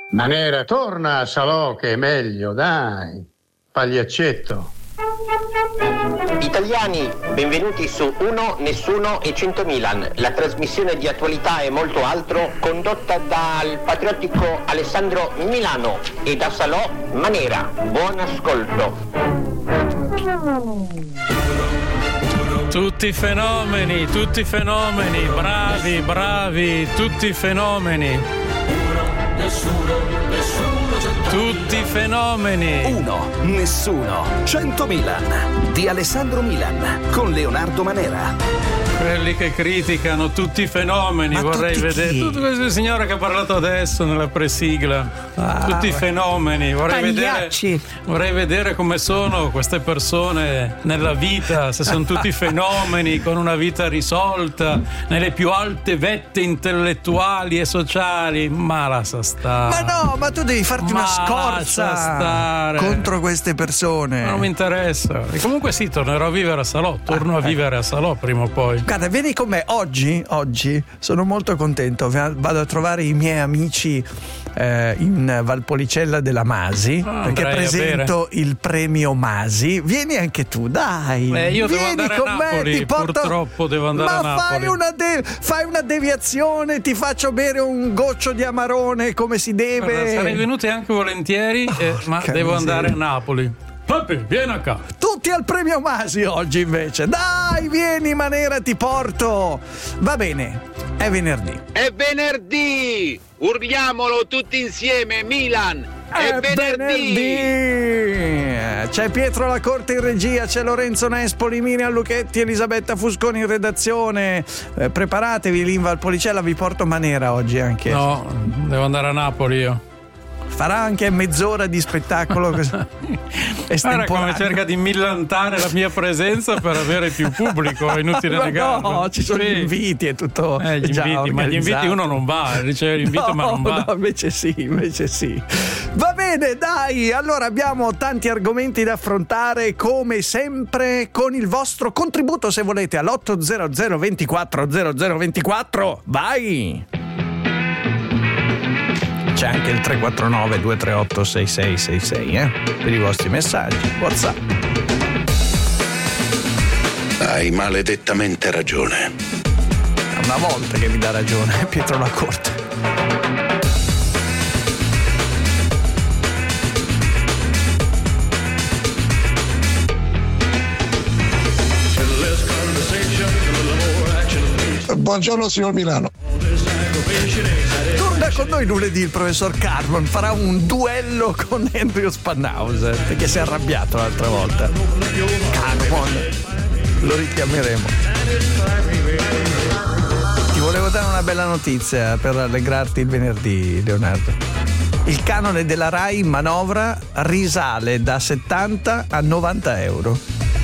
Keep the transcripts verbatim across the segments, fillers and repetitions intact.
Manera, torna a Salò che è meglio, dai. Pagliaccetto. Italiani, benvenuti su Uno, Nessuno e cento Milan, la trasmissione di attualità e molto altro condotta dal patriottico Alessandro Milano e da Salò Manera. Buon ascolto. Tutti fenomeni, tutti fenomeni, bravi, bravi, tutti fenomeni. Nessuno, nessuno, tutti fenomeni. Uno, Nessuno, cento Milan di Alessandro Milan con Leonardo Manera. Quelli che criticano tutti i fenomeni, Ma vorrei tutti vedere chi? tutta questa signora che ha parlato adesso nella presigla. Ah, tutti i beh. fenomeni, vorrei vedere, Pagliacci. vorrei vedere come sono queste persone nella vita, se sono tutti fenomeni con una vita risolta nelle più alte vette intellettuali e sociali. Ma lascia stare. Ma no, ma tu devi farti Ma una lascia scorza stare. contro queste persone. Ma non mi interessa. E comunque sì, tornerò a vivere a Salò, torno a vivere a Salò prima o poi. Guarda, vieni con me oggi, oggi sono molto contento. Vado a trovare i miei amici eh, in Valpolicella della Masi, Ah, perché andrei a presento il premio Masi. Vieni anche tu, dai. Eh, io devo Vieni andare con a me, Napoli, ti porto- purtroppo devo andare Ma a Napoli. Fai una, de- fai una deviazione, ti faccio bere un goccio di amarone come si deve. Guarda, sarei venuti anche volentieri, eh, ma Porca devo miseria. andare a Napoli. Papi, vieni qua. Tutti al premio Masi oggi invece. Dai, vieni Manera, ti porto. Va bene, è venerdì. È venerdì! Urliamolo tutti insieme, Milan! È, È venerdì! venerdì! C'è Pietro La Corte in regia, c'è Lorenzo Nespoli, Miriam Lucchetti, Elisabetta Fusconi in redazione. Eh, preparatevi lì in Valpolicella, vi porto Manera oggi anche. No, devo andare a Napoli io. Farà anche mezz'ora di spettacolo così. Guarda estemporaneo. come cerca di millantare la mia presenza per avere più pubblico, è inutile Ma negarlo. no, ci sono Sì. gli inviti e tutto. Eh, gli già inviti, ma gli inviti organizzato. uno non va, riceve l'invito no, ma non va. No, invece sì, invece sì. Va bene, dai, allora abbiamo tanti argomenti da affrontare come sempre con il vostro contributo se volete all'otto zero zero ventiquattro zero zero ventiquattro. Vai! C'è anche il tre quattro nove due tre otto sei sei sei sei, eh? Per i vostri messaggi, WhatsApp. Hai maledettamente ragione. È una volta che mi dà ragione Pietro La Corte. Buongiorno signor Milano. Torna con noi lunedì il professor Carbon, farà un duello con Andrew Spanhauser perché si è arrabbiato l'altra volta. Carbon, lo richiameremo. Ti volevo dare una bella notizia per allegrarti il venerdì, Leonardo. Il canone della Rai in manovra risale da settanta a novanta euro.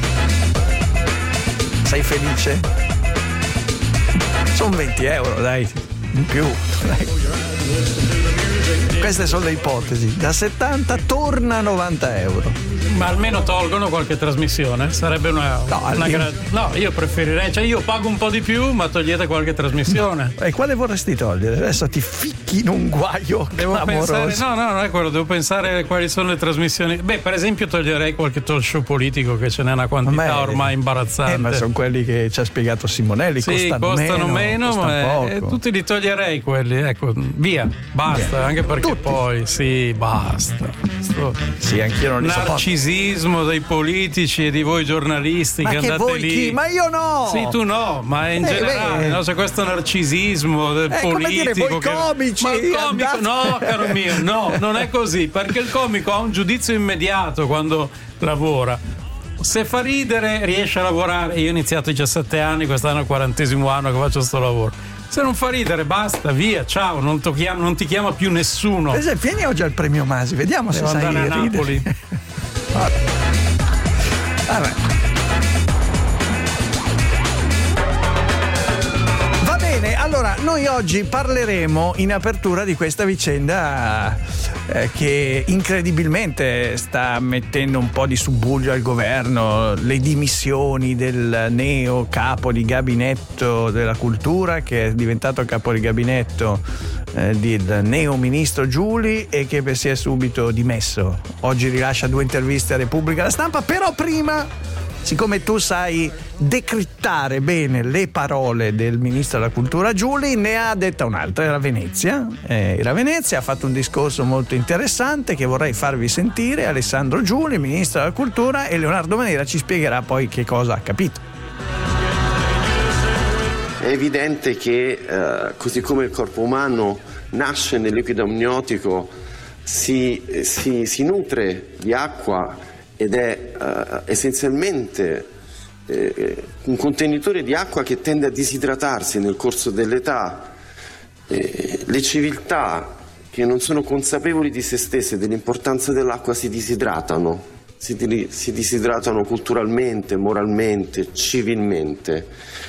Sei felice? Sono venti euro, dai, in più. Dai. Queste sono le ipotesi. Da settanta torna a novanta euro. Ma almeno tolgono qualche trasmissione, sarebbe una, No, una almeno- gra- no, io preferirei, cioè io pago un po' di più, ma togliete qualche trasmissione. E quale vorresti togliere? Adesso ti ficchi in un guaio Devo clamoroso. pensare, no, no, non è quello, devo pensare quali sono le trasmissioni. Beh, per esempio toglierei qualche talk show politico che ce n'è una quantità Ma è- ormai imbarazzante. Eh, ma sono quelli che ci ha spiegato Simonelli, Sì, costano, costano meno, meno, ma costano eh, poco. tutti li toglierei quelli, ecco, via, basta, Via. anche perché Tutti. poi sì, basta. Sto Sì, anch'io non li sopporto. narcisismo dei politici e di voi giornalisti Ma che che andate voi lì. chi? Ma io no! Sì, tu no, ma in Eh, generale, beh. no, c'è questo narcisismo del Eh, come dire, politico. voi che- comici, ma il comico, andate- no, caro mio, no, non è così, perché il comico ha un giudizio immediato quando lavora. Se fa ridere riesce a lavorare. Io ho iniziato a diciassette anni, quest'anno è il quarantesimo anno che faccio sto lavoro. Se non fa ridere basta, via, ciao, non, ti chiama, non ti chiama più nessuno. Per esempio, vieni oggi al premio Masi, vediamo Devo se sai andare a ridere. Napoli. Vabbè. Va bene, bene, allora noi oggi parleremo in apertura di questa vicenda eh, che incredibilmente sta mettendo un po' di subbuglio al governo, le dimissioni del neo capo di gabinetto della cultura, che è diventato capo di gabinetto eh, del neo ministro Giuli e che si è subito dimesso. Oggi rilascia due interviste a Repubblica La Stampa, però prima, siccome tu sai decrittare bene le parole del ministro della cultura Giuli, ne ha detta un'altra. Era Venezia, eh, era Venezia, ha fatto un discorso molto interessante che vorrei farvi sentire. Alessandro Giuli, ministro della cultura, e Leonardo Manera ci spiegherà poi che cosa ha capito. È evidente che eh, così come il corpo umano nasce nel liquido amniotico, si, si, si nutre di acqua ed è uh, essenzialmente eh, un contenitore di acqua che tende a disidratarsi nel corso dell'età. Eh, le civiltà che non sono consapevoli di se stesse e dell'importanza dell'acqua si disidratano, si, di, si disidratano culturalmente, moralmente, civilmente.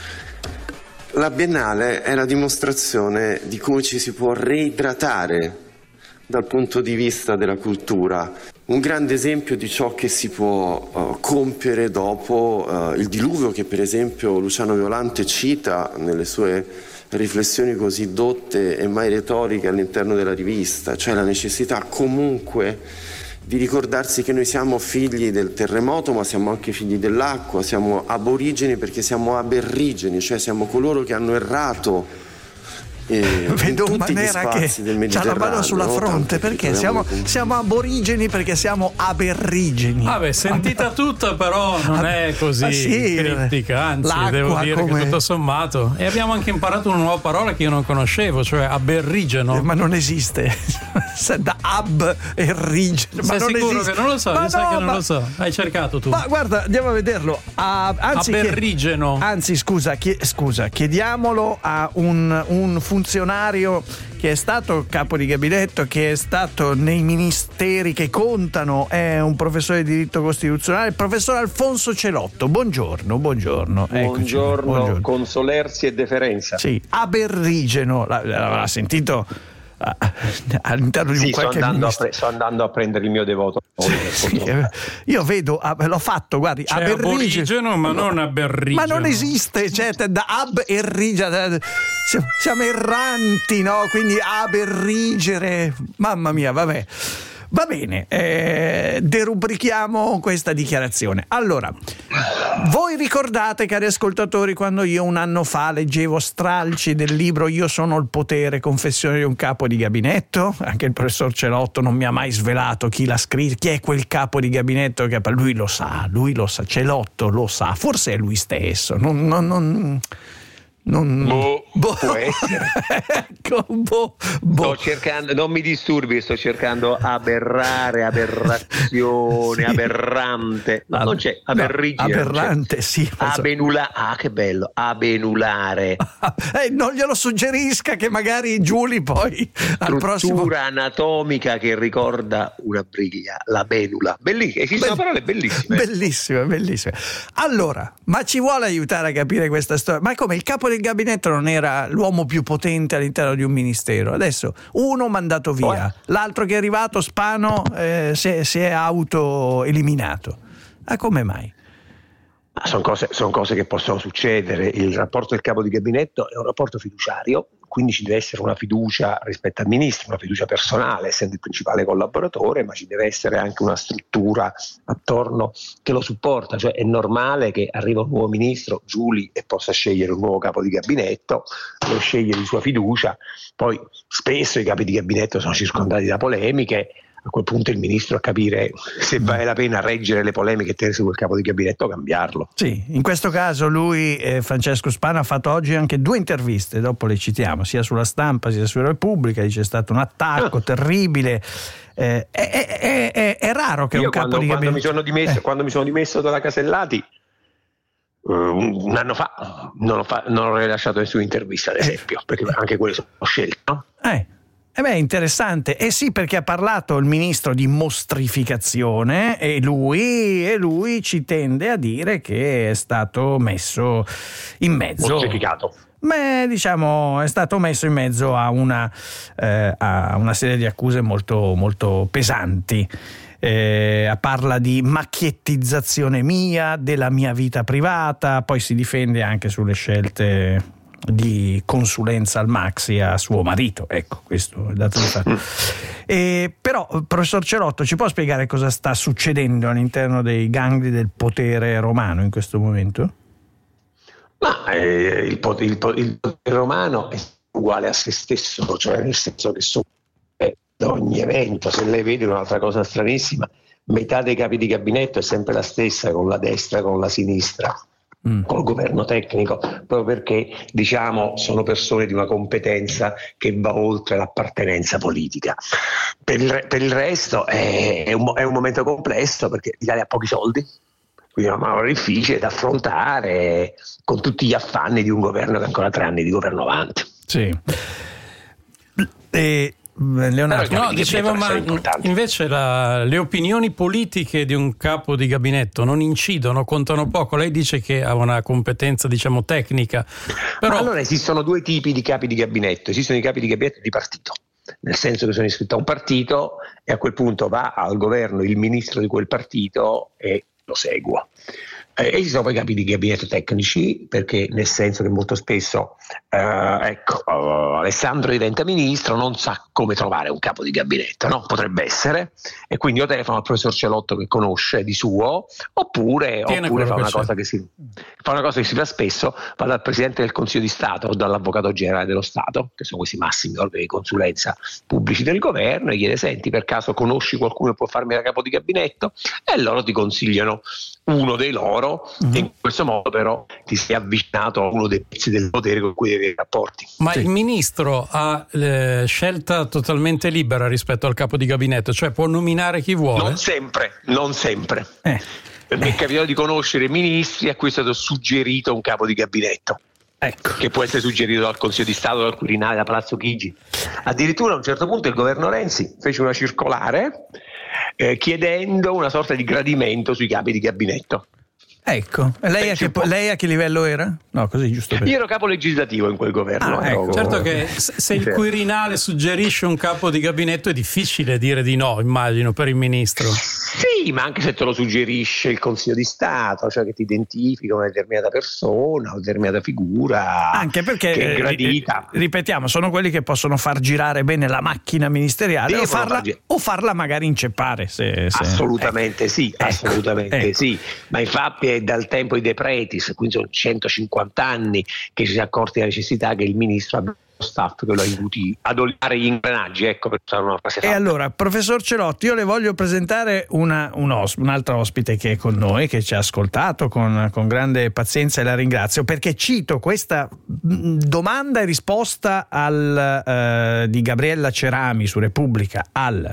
La Biennale è la dimostrazione di come ci si può reidratare dal punto di vista della cultura, un grande esempio di ciò che si può uh, compiere dopo uh, il diluvio che per esempio Luciano Violante cita nelle sue riflessioni così dotte e mai retoriche all'interno della rivista, cioè la necessità comunque di ricordarsi che noi siamo figli del terremoto, ma siamo anche figli dell'acqua, siamo aborigeni perché siamo aberrigeni, cioè siamo coloro che hanno errato Eh, vedo Manera che c'ha la mano sulla fronte, perché siamo, siamo aborigeni perché siamo aberrigeni. Vabbè, sentita tutta, però non è così ah, sì, critica, anzi devo dire come... che tutto sommato. E abbiamo anche imparato una nuova parola che io non conoscevo, cioè aberrigeno. Eh, ma non esiste. Da ab e rigeno. Sei ma non sicuro esiste. che non lo so? Ma Mi no, sa che non ma... lo so. Hai cercato tu. Ma guarda, andiamo a vederlo. Ah, anzi, aberrigeno. Chied... Anzi, scusa, chied... scusa, chiediamolo a un, un funzionario che è stato capo di gabinetto, che è stato nei ministeri che contano, è un professore di diritto costituzionale, il professor Alfonso Celotto. Buongiorno, buongiorno. Buongiorno, buongiorno. Consolersi e deferenza. Sì, aberrigeno, l'ha sentito all'interno di sì, un qualche sto andando, ministro. pre- sto andando a prendere il mio devoto. Sì, io vedo, l'ho fatto, guardi, cioè, aberrigeno, ma non aberrigeno. Ma non esiste, cioè da ab e rigia, siamo erranti, no? Quindi aberrigere, mamma mia, vabbè. Va bene, eh, derubrichiamo questa dichiarazione. Allora, voi ricordate, cari ascoltatori, quando io un anno fa leggevo stralci del libro Io sono il potere, confessione di un capo di gabinetto? Anche il professor Celotto non mi ha mai svelato chi l'ha scritto, chi è quel capo di gabinetto che lui lo sa, lui lo sa, Celotto lo sa, forse è lui stesso, non... non, non Non, boh, boh. Può essere. Ecco, boh, boh. Sto cercando, non mi disturbi, sto cercando aberrare, aberrazione, sì. Aberrante. No, non c'è aberrigere. No, aberrante, c'è. sì. Abenula, ah, che bello, abenulare. eh, non glielo suggerisca che magari Giuli poi al prossimo. Struttura anatomica che ricorda una briglia, la benula. Bellissima, esistono Be- parole bellissime. Bellissime, bellissime. Allora, ma ci vuole aiutare a capire questa storia? Ma come il capo del gabinetto non era l'uomo più potente all'interno di un ministero, adesso uno mandato via, oh. l'altro che è arrivato Spano eh, si, è, si è auto-eliminato. Ma come mai? Sono cose, sono cose che possono succedere. Il rapporto del capo di gabinetto è un rapporto fiduciario, quindi ci deve essere una fiducia rispetto al ministro, una fiducia personale, essendo il principale collaboratore, ma ci deve essere anche una struttura attorno che lo supporta. Cioè è normale che arriva un nuovo ministro, Giuli, e possa scegliere un nuovo capo di gabinetto, lo sceglie di sua fiducia. Poi spesso i capi di gabinetto sono circondati da polemiche. A quel punto il ministro a capire se vale la pena reggere le polemiche e tenersi quel capo di gabinetto o cambiarlo. Sì, in questo caso lui, eh, Francesco Spano, ha fatto oggi anche due interviste, dopo le citiamo, sia sulla Stampa sia su Repubblica, dice è stato un attacco ah. terribile. Eh, è, è, è, è raro che Io un capo quando, di gabinetto... Quando mi sono dimesso, eh. quando mi sono dimesso dalla Casellati, uh, un anno fa, non ho, fa, non ho rilasciato nessuna intervista, ad esempio, eh. perché anche quelle sono scelte, no? Eh. Eh beh, interessante. Eh sì, perché ha parlato il ministro di mostrificazione e lui, e lui ci tende a dire che è stato messo in mezzo. Mostrificato. Beh, diciamo, è stato messo in mezzo a una, eh, a una serie di accuse molto, molto pesanti. Eh, parla di macchiettizzazione mia, della mia vita privata, poi si difende anche sulle scelte di consulenza al Maxi a suo marito. Ecco, questo è dato di fatto. E, però, professor Celotto, ci può spiegare cosa sta succedendo all'interno dei gangli del potere romano in questo momento? Ma eh, il, potere, il, il potere romano è uguale a se stesso, cioè nel senso che so, eh, ogni evento, se lei vede un'altra cosa stranissima, metà dei capi di gabinetto è sempre la stessa, con la destra, con la sinistra. Mm. Col governo tecnico, proprio perché diciamo sono persone di una competenza che va oltre l'appartenenza politica. Per il, per il resto è, è, un, è un momento complesso, perché l'Italia ha pochi soldi, quindi è una manovra difficile da affrontare con tutti gli affanni di un governo che ha ancora tre anni di governo avanti. Sì. E Leonardo, no, dicevo, ma invece la, le opinioni politiche di un capo di gabinetto non incidono, contano poco. Lei dice che ha una competenza, diciamo, tecnica, però... Ma allora esistono due tipi di capi di gabinetto. Esistono i capi di gabinetto di partito, nel senso che sono iscritti a un partito e a quel punto va al governo il ministro di quel partito e lo segua. Eh, esistono poi capi di gabinetto tecnici, perché nel senso che molto spesso eh, ecco, uh, Alessandro diventa ministro, non sa come trovare un capo di gabinetto, no? Potrebbe essere, e quindi io telefono al professor Celotto che conosce di suo, oppure, oppure fa, una cosa che si, fa una cosa che si fa spesso, va dal Presidente del Consiglio di Stato o dall'Avvocato Generale dello Stato, che sono questi massimi organi di consulenza pubblici del governo, e chiede: senti, per caso conosci qualcuno che può farmi da capo di gabinetto? E loro ti consigliano uno dei loro. Mm-hmm. E in questo modo però ti sei avvicinato a uno dei pezzi del potere con cui devi avere rapporti. Ma sì. Il ministro ha eh, scelta totalmente libera rispetto al capo di gabinetto, cioè può nominare chi vuole? Non sempre, non sempre. Eh. Mi è capitato di conoscere ministri a cui è stato suggerito un capo di gabinetto. Ecco. Che può essere suggerito dal Consiglio di Stato, dal Quirinale, da Palazzo Chigi. Addirittura a un certo punto il governo Renzi fece una circolare eh, chiedendo una sorta di gradimento sui capi di gabinetto. Ecco, lei a, che, lei a che livello era? No, così giusto per... Io ero capo legislativo in quel governo. Ah, ecco. Certo che se il Quirinale suggerisce un capo di gabinetto è difficile dire di no, immagino, per il ministro. Sì, ma anche se te lo suggerisce il Consiglio di Stato, cioè che ti identifica una determinata persona, una determinata figura, anche perché che è gradita. Eh, ripetiamo, sono quelli che possono far girare bene la macchina ministeriale o farla, far... o farla magari inceppare. Se, se... Assolutamente ecco. sì, ecco. assolutamente ecco. sì. Ma infatti è dal tempo di De Pretis, quindi sono centocinquanta anni che ci si è accorti della necessità che il ministro abbia lo staff che lo aiuti ad oliare gli ingranaggi, ecco, per usare una frase fatta. E allora, professor Celotti, io le voglio presentare una, un os, un'altra ospite che è con noi, che ci ha ascoltato con, con grande pazienza, e la ringrazio, perché cito questa domanda e risposta al, eh, di Gabriella Cerami su Repubblica al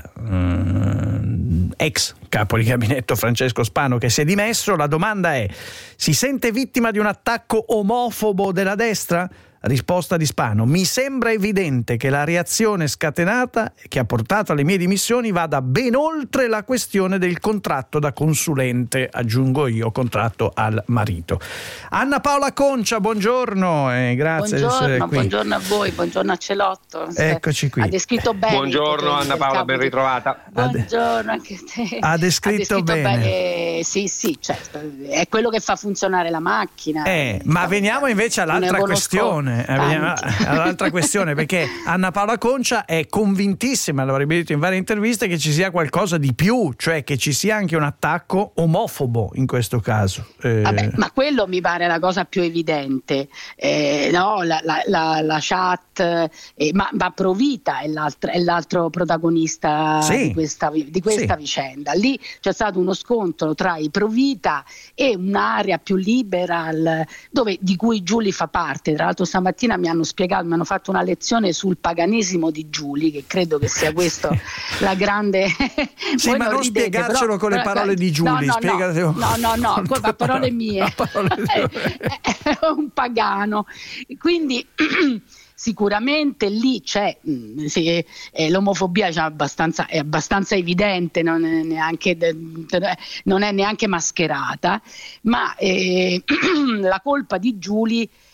eh, ex capo di gabinetto Francesco Spano, che si è dimesso. La domanda è: si sente vittima di un attacco omofobo della destra? Risposta di Spano: mi sembra evidente che la reazione scatenata che ha portato alle mie dimissioni vada ben oltre la questione del contratto da consulente, aggiungo io, contratto al marito. Anna Paola Concia, buongiorno e grazie buongiorno, di essere qui. Buongiorno a voi, buongiorno a Celotto. Eccoci qui. Ha descritto bene. Buongiorno Anna Paola, ben ritrovata. Buongiorno anche te. Ha descritto, ha descritto bene. bene. Sì, sì, certo. È quello che fa funzionare la macchina. Eh, ma veniamo invece all'altra questione. All'altra questione, perché Anna Paola Concia è convintissima, l'ho ribadito in varie interviste, che ci sia qualcosa di più, cioè che ci sia anche un attacco omofobo in questo caso. Eh... Vabbè, ma quello mi pare la cosa più evidente, eh, no? la, la, la, la chat, eh, ma, ma Provita è l'altro, è l'altro protagonista sì. di questa, di questa sì. vicenda. Lì c'è stato uno scontro tra i Provita e un'area più liberal, dove, di cui Giuli fa parte. Tra l'altro stamattina mi hanno spiegato, mi hanno fatto una lezione sul paganesimo di Giuli, che credo che sia questo la grande... Sì, ma non, non ridete, spiegarcelo però, con le parole di Giuli, no, no, spiegatelo. No, no, no, no a parole mie. A parole è, è un pagano. Quindi... Sicuramente lì c'è mh, sì, eh, l'omofobia c'è abbastanza, è abbastanza evidente, non è neanche, non è neanche mascherata, ma eh, la colpa di Giuli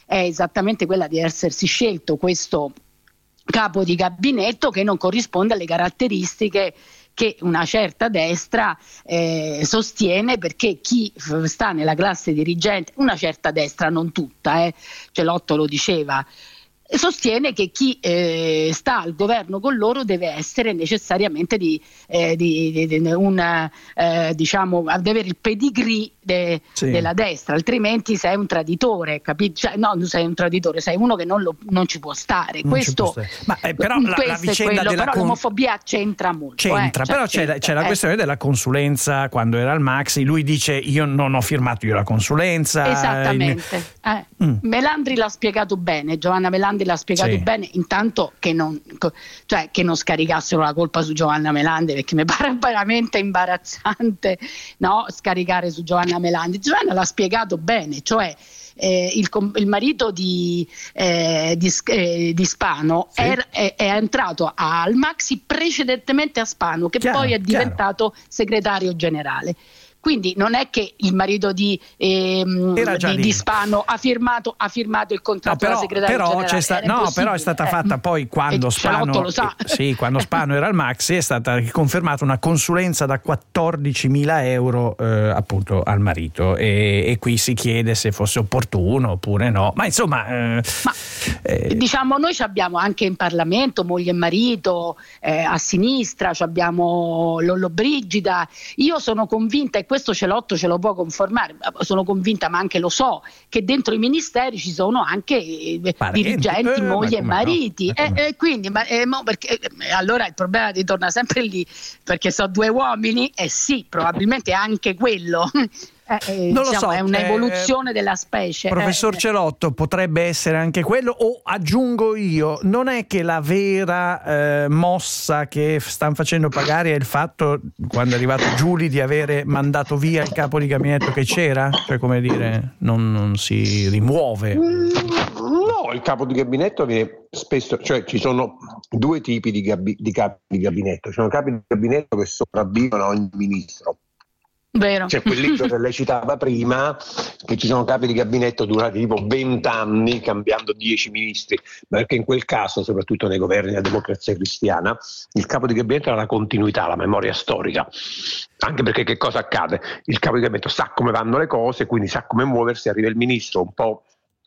è esattamente quella di essersi scelto questo capo di gabinetto che non corrisponde alle caratteristiche che una certa destra eh, sostiene, perché chi sta nella classe dirigente, una certa destra, non tutta, eh, Celotto lo diceva, sostiene che chi eh, sta al governo con loro deve essere necessariamente di, eh, di, di, di una, eh, diciamo, deve avere il pedigree de, sì. della destra, altrimenti sei un traditore, capito? Cioè, no, tu sei un traditore, sei uno che non, lo, non ci può stare. Non Questo, può stare. Ma, eh, però la, la vicenda quello, della però con... l'omofobia c'entra molto. C'entra, eh, però cioè, c'è, c'entra, c'è la eh. questione della consulenza quando era al Maxi. Lui dice: io non ho firmato io la consulenza. Esattamente. Eh. Mm. Melandri l'ha spiegato bene, Giovanna Melandri l'ha spiegato sì. bene, intanto che non, cioè, che non scaricassero la colpa su Giovanna Melandri, perché mi pare veramente imbarazzante, no, scaricare su Giovanna Melandri. Giovanna l'ha spiegato bene, cioè eh, il, il marito di, eh, di, eh, di Spano sì. è, è, è entrato al Maxi precedentemente a Spano, che chiaro, poi è diventato chiaro. segretario generale. Quindi non è che il marito di, ehm, di, di Spano ha firmato, ha firmato il contratto no, però, da segretario però generale. C'è sta, no, però è stata fatta poi quando Spano, lo sa. Eh, sì, quando Spano era al Maxi è stata confermata una consulenza da quattordicimila euro eh, appunto al marito, e, e qui si chiede se fosse opportuno oppure no. Ma insomma, eh, Ma, eh, diciamo, noi ci abbiamo anche in Parlamento moglie e marito, eh, a sinistra ci abbiamo Lollobrigida. Io sono convinta, e questo Celotto ce lo può confermare, sono convinta, ma anche lo so, che dentro i ministeri ci sono anche eh, dirigenti, eh, mogli e mariti, no, e, e quindi ma, eh, mo perché, eh, allora il problema ritorna sempre lì, perché sono due uomini, e eh sì, probabilmente anche quello. Eh, eh, non lo diciamo, so, è un'evoluzione eh, della specie. Professor eh, Celotto, potrebbe essere anche quello, o aggiungo io, non è che la vera eh, mossa che stanno facendo pagare è il fatto, quando è arrivato Giuli, di avere mandato via il capo di gabinetto che c'era? Cioè, come dire, non, non si rimuove? No, il capo di gabinetto viene spesso, cioè ci sono due tipi di, gabi, di capi di gabinetto. Ci sono capi di gabinetto che sopravvivono a ogni ministro. Vero. C'è quel libro che lei citava prima, che ci sono capi di gabinetto durati tipo vent'anni, cambiando dieci ministri, perché in quel caso, soprattutto nei governi della Democrazia Cristiana, il capo di gabinetto era la continuità, la memoria storica. Anche perché che cosa accade? Il capo di gabinetto sa come vanno le cose, quindi sa come muoversi, arriva il ministro un po'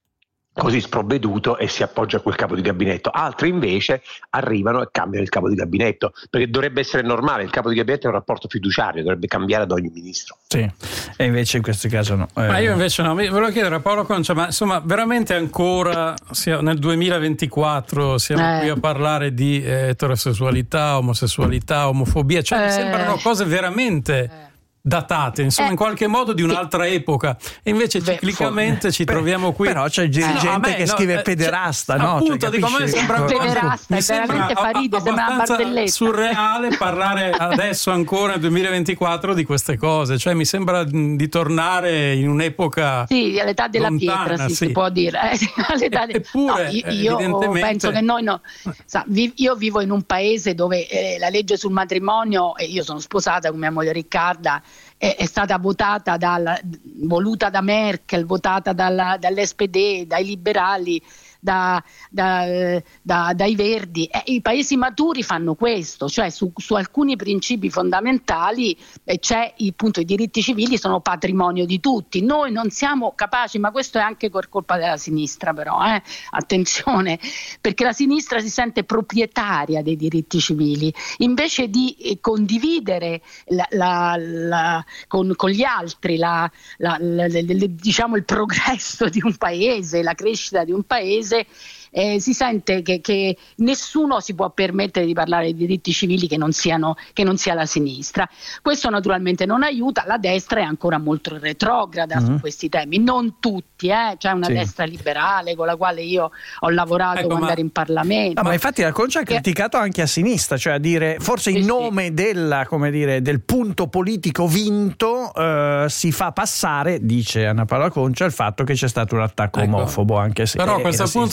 così sprovveduto e si appoggia a quel capo di gabinetto. Altri invece arrivano e cambiano il capo di gabinetto, perché dovrebbe essere normale, il capo di gabinetto è un rapporto fiduciario, dovrebbe cambiare ad ogui ministro. Sì, e invece in questo caso no. Eh. Ma io invece no, volevo chiedere a Paolo Concia, ma insomma veramente ancora nel duemilaventiquattro siamo eh. qui a parlare di eh, eterosessualità, omosessualità, omofobia, cioè eh. mi sembrano cose veramente... Eh. datate, insomma, eh, in qualche modo di un'altra sì. epoca, e invece Beh, ciclicamente for... ci troviamo qui. Però c'è gente eh, no, me, che no, scrive pederasta, cioè, no? Appunto, cioè, dico, a me sembra pederasta, mi sembra fa ride, sembra una barzelletta. Surreale parlare adesso ancora nel duemilaventiquattro di queste cose, cioè mi sembra di tornare in un'epoca sì, all'età della lontana, pietra, sì, sì. si può dire. all'età e, eppure, no, io, io penso che noi no, sa, vi, io vivo in un paese dove eh, la legge sul matrimonio, e io sono sposata con mia moglie Riccarda, è stata votata dal, voluta da Merkel, votata dalla, dall'S P D, dai liberali, da, da, da, dai Verdi. Eh, i paesi maturi fanno questo, cioè su, su alcuni principi fondamentali eh, c'è il punto, i diritti civili sono patrimonio di tutti. Noi non siamo capaci, ma questo è anche per colpa della sinistra, però eh, attenzione, perché la sinistra si sente proprietaria dei diritti civili invece di eh, condividere la, la, la, con, con gli altri la, la, la, la, la, diciamo il progresso di un paese, la crescita di un paese. Eh, si sente che, che nessuno si può permettere di parlare di diritti civili che non siano, che non sia la sinistra. Questo naturalmente non aiuta, la destra è ancora molto retrograda mm-hmm. su questi temi, non tutti, eh? C'è una sì. destra liberale con la quale io ho lavorato ecco, quando ma... ero in Parlamento. No, ma infatti la Concia ha criticato che... anche a sinistra, cioè a dire forse in sì, nome sì. della, come dire, del punto politico vinto eh, si fa passare, dice Anna Paola Concia, il fatto che c'è stato un attacco ecco. omofobo, anche se però a questo punto la domanda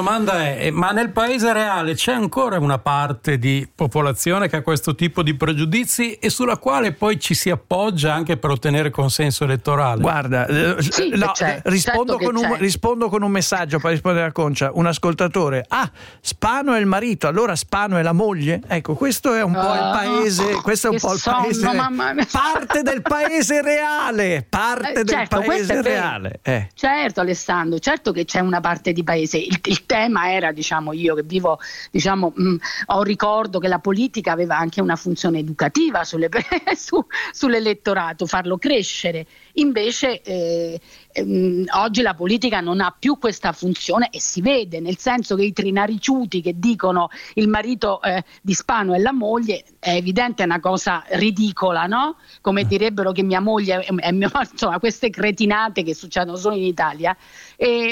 domanda è: ma nel paese reale c'è ancora una parte di popolazione che ha questo tipo di pregiudizi e sulla quale poi ci si appoggia anche per ottenere consenso elettorale? Guarda, eh, Sì, no, c'è, rispondo, certo con un, c'è. rispondo con un messaggio per rispondere a Concia. Un ascoltatore: ah, Spano è il marito, allora Spano è la moglie? Ecco, questo è un po' il Ah, paese, questo è un che po' il sonno, paese, mamma mia. parte del paese reale, parte Eh, del certo, questo paese è vero. reale. Eh. Certo, Alessandro, certo che c'è una parte di paese. Il, il tema era, diciamo, io che vivo, diciamo, mh, ho ricordo che la politica aveva anche una funzione educativa sulle, su, sull'elettorato, farlo crescere. Invece eh, ehm, oggi la politica non ha più questa funzione e si vede, nel senso che i trinariciuti che dicono il marito eh, di Spano è la moglie, è evidente, è una cosa ridicola, no? Come direbbero che mia moglie è, è mio, insomma, queste cretinate che succedono solo in Italia. E,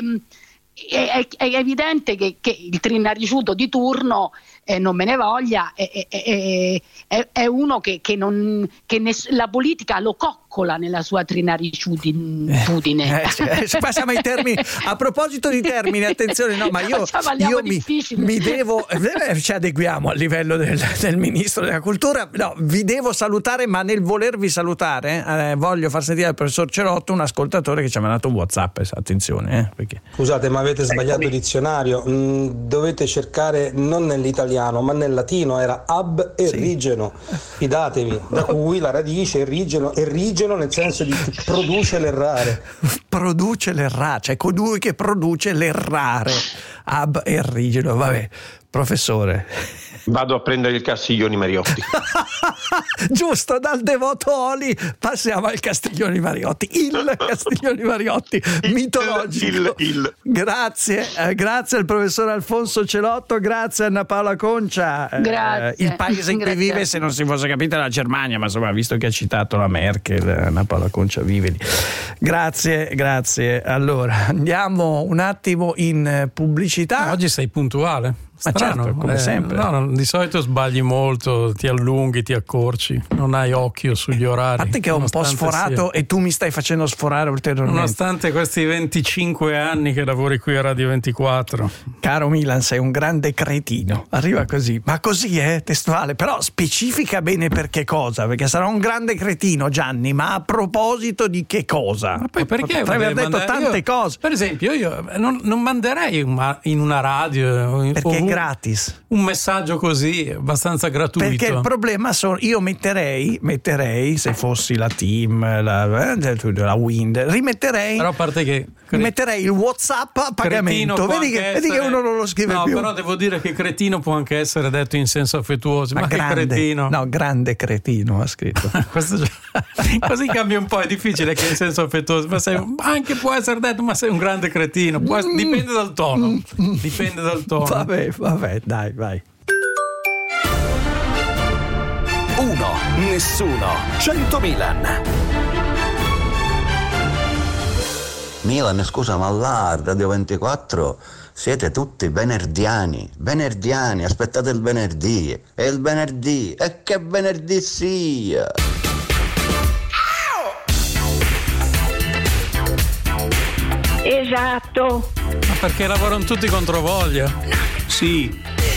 è, è evidente che, che il trinariciuto di turno, eh, non me ne voglia, è, è, è, è, è uno che, che, non, che ness- la politica lo coccola nella sua trinariciutudine. Eh, cioè, passiamo ai termini. A proposito di termini, attenzione, no, ma io, io mi, mi devo, eh, ci adeguiamo al livello del, del ministro della cultura. No, vi devo salutare, ma nel volervi salutare, eh, voglio far sentire al professor Celotto un ascoltatore che ci ha mandato un WhatsApp. Attenzione, eh, perché... Scusate, ma avete sbagliato il dizionario. Mm, dovete cercare non nell'italiano, ma nel latino. Era ab erigeno. Fidatevi, da cui la radice erigeno, erigeno nel senso di produce l'errare. Produce l'errare, cioè colui che produce l'errare. Ab erigeno, vabbè. Professore. Vado a prendere il Castiglioni Mariotti. Giusto, dal devoto Oli passiamo al Castiglioni Mariotti. Il Castiglioni Mariotti mitologico. Il, il. Grazie, eh, grazie al professor Alfonso Celotto, grazie a Anna Paola Concia. Grazie. Eh, il paese in cui Grazie. vive, se non si fosse capito, è la Germania, ma insomma, visto che ha citato la Merkel, Anna Paola Concia vive lì. Grazie, grazie. Allora, andiamo un attimo in pubblicità. Oggi sei puntuale. Ma Strano, certo, come eh, sempre. No, no, di solito sbagli molto, ti allunghi, ti accorci, non hai occhio sugli orari. A parte che ho un po' sforato sia. E tu mi stai facendo sforare ulteriormente. Nonostante questi venticinque anni che lavori qui a Radio ventiquattro. Caro Milan, sei un grande cretino. Arriva così, ma così è testuale. Però specifica bene per che cosa, perché sarà un grande cretino, Gianni, ma a proposito di che cosa? Ma poi perché potrei aver detto mandare... tante io, cose. Per esempio, io non, non manderei una, in una radio perché un, è gratis. Un messaggio così abbastanza gratuito. Perché il problema sono, io metterei, metterei se fossi la team, la, la Wind, rimetterei. Però a parte che metterei il WhatsApp a pagamento. Vedi che, essere... vedi che uno non lo scrive no, più. No, però devo dire che cretino può anche essere detto in senso affettuoso. Ma, ma grande, che cretino. No, grande cretino ha scritto. Questo già... Così cambia un po', è difficile che in senso affettuoso, ma sei... anche può essere detto, ma sei un grande cretino. Può... Dipende dal tono. Dipende dal tono. Vabbè, vabbè, dai, vai. Uno, nessuno, cento Milan. Milan, scusa, ma là a Radio ventiquattro siete tutti venerdìani, venerdìani, aspettate il venerdì, e il venerdì, e che venerdì sia! Esatto. Ma perché lavorano tutti contro voglia? Sì.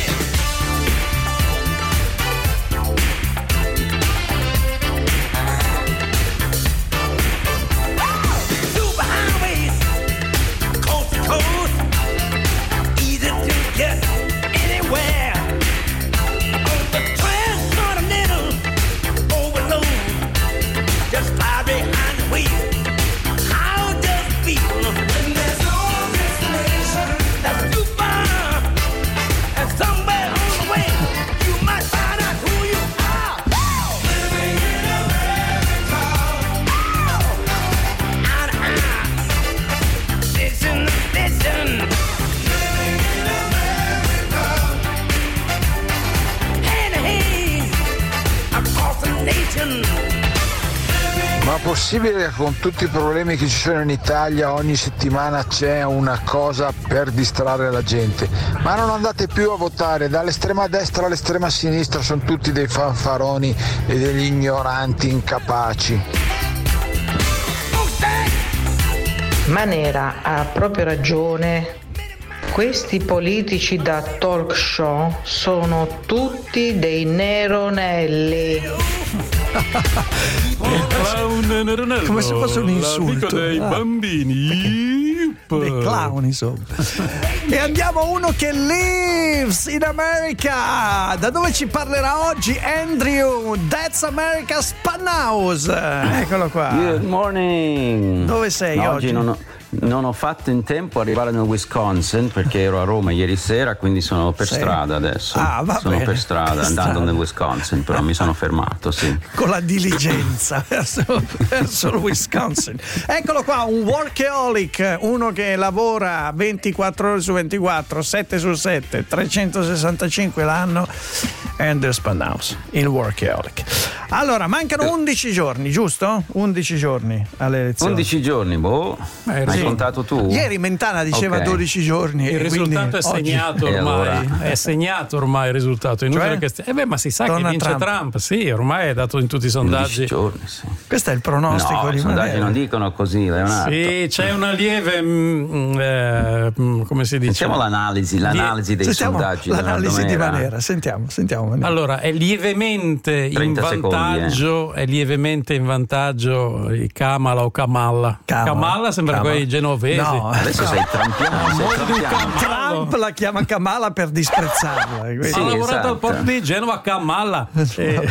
Ma possibile che con tutti i problemi che ci sono in Italia ogni settimana c'è una cosa per distrarre la gente? Ma non andate più a votare, dall'estrema destra all'estrema sinistra sono tutti dei fanfaroni e degli ignoranti incapaci. Manera ha proprio ragione Questi politici da talk show sono tutti dei neronelli. Come se fosse un insulto. L'amico dei bambini. Dei clown, insomma. E andiamo a uno che lives in America. Da dove ci parlerà oggi Andrew? That's America Spanhouse. Eccolo qua. Good morning. Dove sei no, oggi? Oggi non ho, non ho fatto in tempo ad arrivare nel Wisconsin perché ero a Roma ieri sera, quindi sono per Sì. strada adesso. Ah, va sono bene. per strada Per andando strada. nel Wisconsin, però mi sono fermato, sì. Con la diligenza verso, verso il Wisconsin. Eccolo qua, un workaholic, uno che lavora ventiquattro ore su ventiquattro, sette su sette, trecentosessantacinque l'anno. Andrew Spanhouse, il workaholic. Allora, mancano undici giorni, giusto? undici giorni alle elezioni. undici giorni, boh. Eh, Hai sì. contato tu? Ieri Mentana diceva Ok. dodici giorni. Il e risultato quindi è segnato oggi- E ormai, allora? è segnato ormai il risultato. È inutile Cioè? che stia- eh beh, ma si sa Donald che vince Trump. Trump. Sì, ormai è dato in tutti i sondaggi. undici giorni, sì. Questo è il pronostico No, di i sondaggi Manera. non dicono così, Leonardo. Sì, c'è una lieve mm, eh, mm, come si dice? Sentiamo l'analisi, l'analisi dei Sentiamo sondaggi. l'analisi Leonardo di Manera. Manera. Sentiamo, sentiamo Manera. Allora, è lievemente in trenta secondi, vantaggio, è lievemente in vantaggio i Kamala o Kamala. Kamala. Kamala sembra Kamala. quei genovesi. No, Adesso sei trampiano, sei Molto trampiano. Trump la chiama Kamala per disprezzarla. quindi- ha lavorato esatto. al porto di Genova, Kamala. Eh,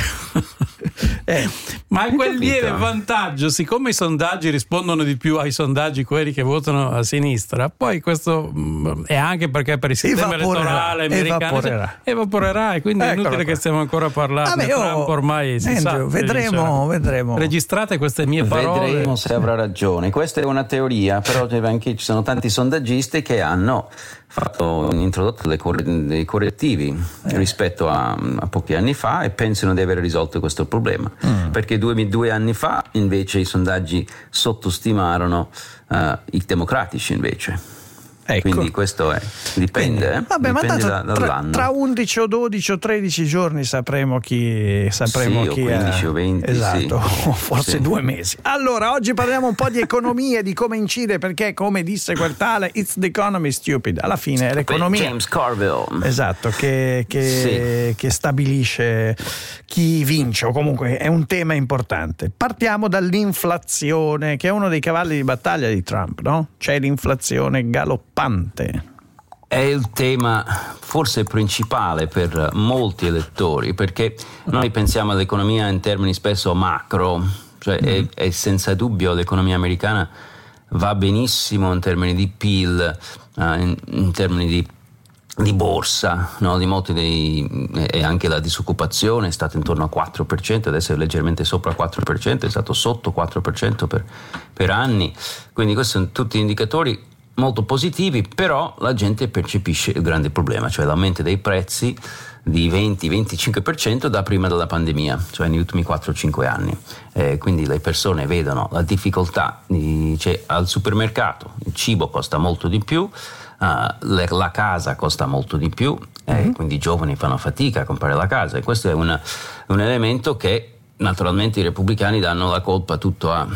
Eh, Ma è quel capito. lieve vantaggio, siccome i sondaggi rispondono di più ai sondaggi quelli che votano a sinistra, poi questo mh, è anche perché per il sistema Evaporerà, elettorale americano evaporerà. cioè, evaporerà e quindi è Eccolo inutile qua. che stiamo ancora a parlare. Vabbè, io- Trump ormai si Andrew, sa, vedremo, cioè, vedremo. Registrate queste mie parole. Vedremo se avrà ragione. Questa è una teoria, però anche ci sono tanti sondaggisti che hanno fatto, introdotto dei, corre- dei correttivi Eh. rispetto a, a pochi anni fa e pensano di aver risolto questo problema. Mm. Perché due, due anni fa invece i sondaggi sottostimarono eh, i democratici invece. Ecco. Quindi questo è, dipende, eh? Vabbè, ma dipende tanto da- tra, dall'anno. tra undici o dodici o tredici giorni sapremo chi sapremo Sì, o chi quindici è. o venti, esatto, sì. o forse Sì. due mesi. Allora, oggi parliamo un po' di economia e di come incide, perché come disse quel tale, it's the economy stupid. Alla fine è l'economia. James Carville. Esatto, che, che, che stabilisce chi vince, o comunque è un tema importante. Partiamo dall'inflazione, che è uno dei cavalli di battaglia di Trump, no? C'è l'inflazione galoppante. È il tema forse principale per molti elettori, perché noi pensiamo all'economia in termini spesso macro, cioè Mm. è, è senza dubbio l'economia americana va benissimo in termini di P I L, eh, in, in termini di, di borsa, no? Di molti dei, e anche la disoccupazione è stata intorno al quattro per cento, adesso è leggermente sopra il quattro per cento, è stato sotto il quattro per cento per, per anni, quindi questi sono tutti indicatori molto positivi, però la gente percepisce il grande problema, cioè l'aumento dei prezzi di venti venticinque per cento da prima della pandemia, cioè negli ultimi quattro cinque anni. Eh, quindi le persone vedono la difficoltà di, cioè, al supermercato, il cibo costa molto di più, uh, le, la casa costa molto di più, eh, mm-hmm. quindi i giovani fanno fatica a comprare la casa, e questo è una, un elemento che naturalmente i repubblicani danno la colpa tutto a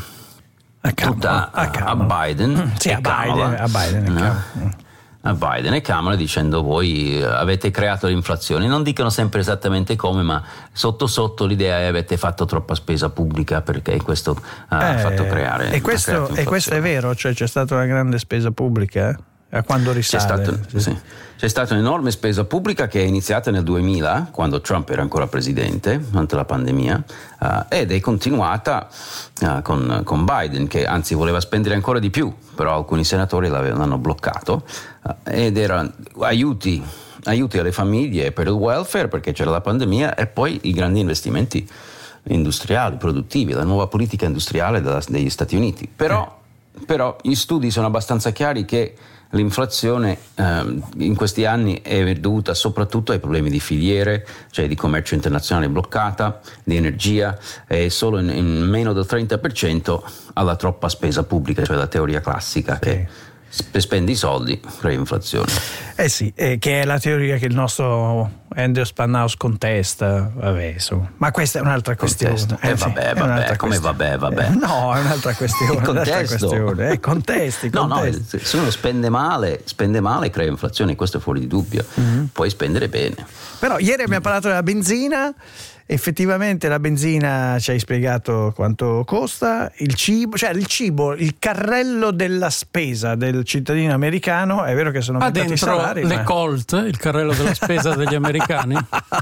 A tutta a, a Biden, sì, e a Biden, Kamala, a Biden, e no? Kamala. a Biden e Kamala, dicendo voi avete creato l'inflazione. Non dicono sempre esattamente come, ma sotto sotto l'idea è avete fatto troppa spesa pubblica perché questo ha Eh, fatto creare e questo, ha creato e questo è vero, cioè c'è stata una grande spesa pubblica, eh? A quando C'è, risale? stato, sì. C'è stata un'enorme spesa pubblica che è iniziata nel duemila, quando Trump era ancora presidente, durante la pandemia, uh, ed è continuata uh, con, con Biden, che anzi voleva spendere ancora di più, però alcuni senatori l'hanno bloccato, uh, ed erano aiuti, aiuti alle famiglie per il welfare, perché c'era la pandemia, e poi i grandi investimenti industriali, produttivi, la nuova politica industriale della, degli Stati Uniti. Però, eh. però gli studi sono abbastanza chiari che l'inflazione eh, in questi anni è dovuta soprattutto ai problemi di filiere, cioè di commercio internazionale bloccata, di energia, e solo in, in meno del trenta per cento alla troppa spesa pubblica, cioè la teoria classica che, spendi i soldi, crei inflazione. Eh sì, eh, che è la teoria che il nostro Andrew Spanhaus contesta, vabbè, insomma. Ma questa è un'altra questione. Eh, eh sì, vabbè, vabbè, come vabbè, vabbè. Eh, no, è un'altra questione. Contesto. Questione. Eh, contesti, no, contesti. no, se uno spende male, spende male, crea inflazione, questo è fuori di dubbio. Mm-hmm. Puoi spendere bene. Però ieri abbiamo parlato della benzina. Effettivamente la benzina ci hai spiegato quanto costa, il cibo, cioè il cibo, il carrello della spesa del cittadino americano, è vero che sono aumentati i salari, le ma... Colt, il carrello della spesa degli americani.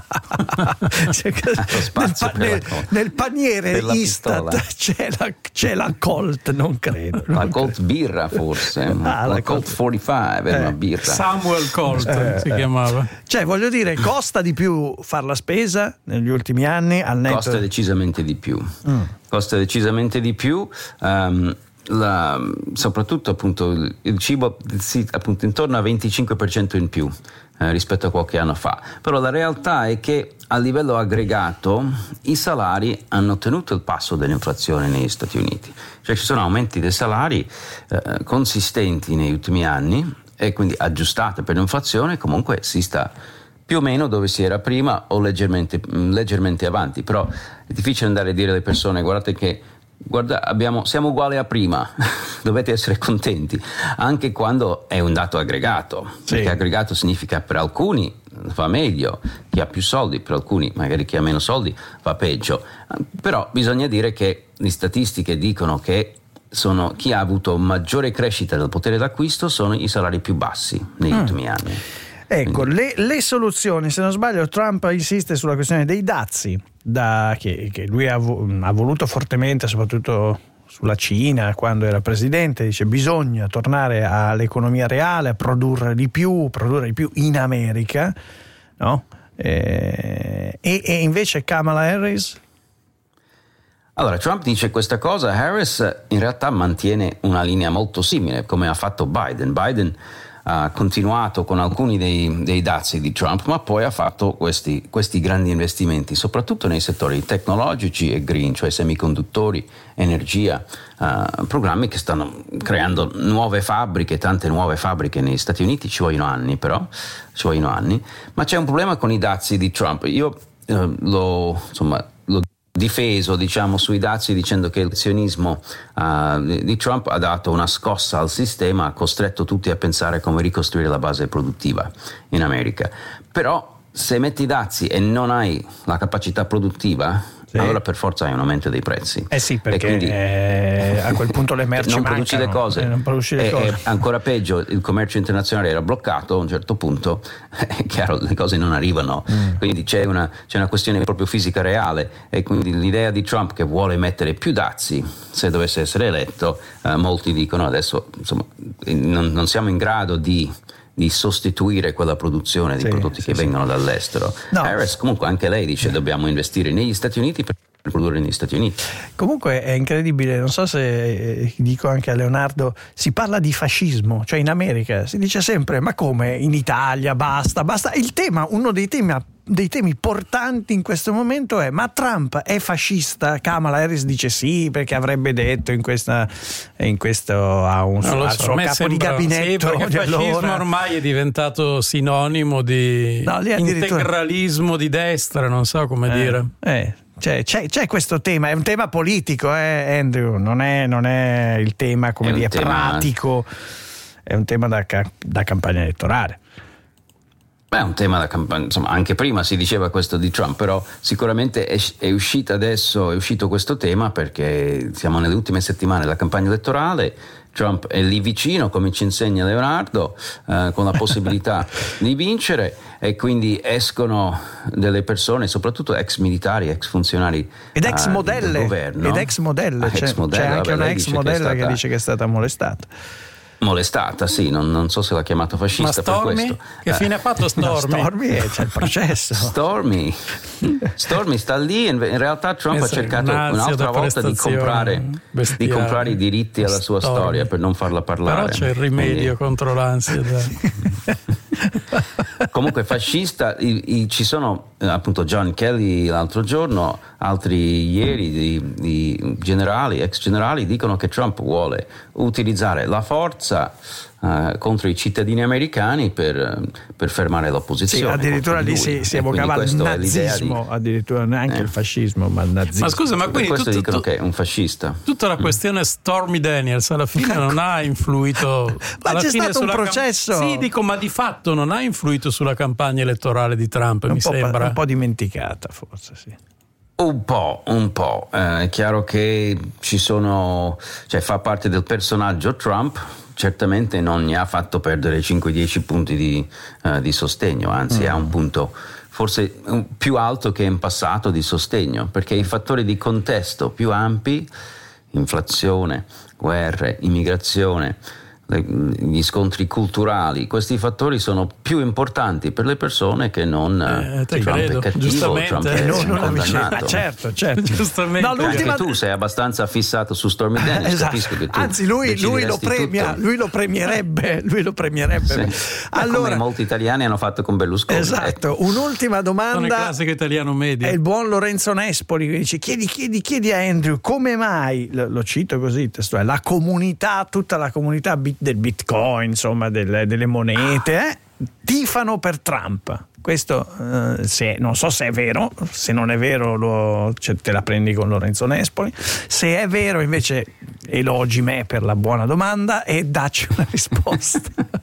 Cioè, nel, pa- nel, nel paniere Istat c'è la, c'è la Colt, non credo. Non la Colt credo. birra forse, ah, la, la Colt quarantacinque era eh. una birra. Samuel Colt eh, si eh. chiamava. Cioè voglio dire, costa di più far la spesa negli ultimi anni al netto. Costa decisamente di più mm. costa decisamente di più um, la, soprattutto appunto il, il cibo sì, appunto intorno a venticinque per cento in più eh, rispetto a qualche anno fa, però la realtà è che a livello aggregato i salari hanno tenuto il passo dell'inflazione negli Stati Uniti, cioè ci sono aumenti dei salari eh, consistenti negli ultimi anni e quindi aggiustate per l'inflazione, comunque si sta più o meno dove si era prima o leggermente, leggermente avanti, però è difficile andare a dire alle persone guardate che guarda, abbiamo, siamo uguali a prima, dovete essere contenti, anche quando è un dato aggregato, sì. Perché aggregato significa per alcuni va meglio, chi ha più soldi, per alcuni magari chi ha meno soldi va peggio, però bisogna dire che le statistiche dicono che sono, chi ha avuto maggiore crescita del potere d'acquisto sono i salari più bassi negli mm. ultimi anni. Ecco, le, le soluzioni, se non sbaglio Trump insiste sulla questione dei dazi, da, che, che lui ha, ha voluto fortemente, soprattutto sulla Cina, quando era presidente, dice bisogna tornare all'economia reale, a produrre di più, produrre di più in America, no? E, e, e invece Kamala Harris? Allora, Trump dice questa cosa, Harris in realtà mantiene una linea molto simile, come ha fatto Biden. Biden ha continuato con alcuni dei, dei dazi di Trump, ma poi ha fatto questi, questi grandi investimenti, soprattutto nei settori tecnologici e green, cioè semiconduttori, energia, uh, programmi che stanno creando nuove fabbriche, tante nuove fabbriche negli Stati Uniti, ci vogliono anni però, ci vogliono anni, ma c'è un problema con i dazi di Trump. Io uh, l'ho, insomma, l'ho difeso, diciamo, sui dazi dicendo che il sionismo uh, di Trump ha dato una scossa al sistema, ha costretto tutti a pensare come ricostruire la base produttiva in America. Però se metti i dazi e non hai la capacità produttiva, sì. Allora per forza hai un aumento dei prezzi. Eh sì, perché quindi, eh, a quel punto le merci non mancano, produci le cose. Eh, non produci le e, cose. E ancora peggio, il commercio internazionale era bloccato a un certo punto, è chiaro, le cose non arrivano. Mm. Quindi c'è una, c'è una questione proprio fisica reale e quindi l'idea di Trump che vuole mettere più dazi, se dovesse essere eletto, eh, molti dicono adesso insomma non, non siamo in grado di di sostituire quella produzione di sì, prodotti sì, che sì. vengono dall'estero. No. Harris comunque anche lei dice dobbiamo investire negli Stati Uniti per produrre negli Stati Uniti. Comunque è incredibile, non so se eh, dico anche a Leonardo, si parla di fascismo, cioè in America si dice sempre ma come in Italia basta, basta. Il tema, uno dei temi dei temi portanti in questo momento è ma Trump è fascista? Kamala Harris dice sì perché avrebbe detto in questa in questo a un so, al so, suo capo sembra, di gabinetto sì, perché allora. Fascismo ormai è diventato sinonimo di no, integralismo di destra, non so come eh, dire eh. C'è, c'è, c'è questo tema, è un tema politico, eh, Andrew, non è, non è il tema come dire tema... pratico, è un tema da, da campagna elettorale. Beh, è un tema da campagna, insomma, anche prima si diceva questo di Trump, però sicuramente è, è uscito adesso, è uscito questo tema perché siamo nelle ultime settimane della campagna elettorale. Trump è lì vicino, come ci insegna Leonardo, eh, con la possibilità di vincere e quindi escono delle persone, soprattutto ex militari, ex funzionari ed ex uh, modelle, del governo. Ed ex modelle, ah, c'è, ex modelle, c'è anche vabbè, una ex modella che, che, dice che è stata molestata. Molestata, sì, non, non so se l'ha chiamato fascista. Ma Stormy? Per questo. Che fine ha fatto Stormy? No, Stormy c'è il processo. Stormy Stormy sta lì, in realtà Trump ha cercato un'altra volta di comprare, di comprare i diritti alla sua Stormy. Storia per non farla parlare. Però c'è il rimedio Quindi... contro l'ansia. Comunque fascista, i, i, ci sono appunto John Kelly l'altro giorno altri ieri di, di generali, ex generali dicono che Trump vuole utilizzare la forza Uh, contro i cittadini americani per, per fermare l'opposizione. Sì, addirittura lì si, si evocava il nazismo, di... addirittura neanche eh. il fascismo, ma il nazismo. Ma scusa, ma quindi per questo tutto, dicono tu, che è un fascista. Tutta la questione Stormy Daniels alla fine non ha influito. Ma alla c'è fine stato un sulla processo. Cam- sì, dico, ma di fatto non ha influito sulla campagna elettorale di Trump, un mi po' sembra. Un po' dimenticata, forse, sì. Un po', un po'. Eh, è chiaro che ci sono, cioè fa parte del personaggio Trump. Certamente non ne ha fatto perdere cinque dieci punti di, uh, di sostegno, anzi mm. ha un punto forse più alto che in passato di sostegno, perché i fattori di contesto più ampi, inflazione, guerre, immigrazione, le, gli scontri culturali, questi fattori sono più importanti per le persone che non eh, Trump credo, è cattivo, Trump è no, un condannato. Ma certo, certo. Giustamente. No, l'ultima... Anche tu sei abbastanza fissato su Stormy Daniels, esatto. capisco che tu anzi lui, lui lo premia, tutto. lui lo premierebbe, lui lo premierebbe. Sì. Allora, come molti italiani hanno fatto con Berlusconi. Esatto, ecco. Un'ultima domanda. Sono il classico italiano medio. È il buon Lorenzo Nespoli che dice: chiedi, chiedi, chiedi a Andrew come mai, lo, lo cito così testuale, la comunità, tutta la comunità bit, del Bitcoin, insomma delle, delle monete, eh, tifano per Trump. Questo eh, se, non so se è vero, se non è vero lo, cioè, te la prendi con Lorenzo Nespoli, se è vero invece elogi me per la buona domanda e dacci una risposta.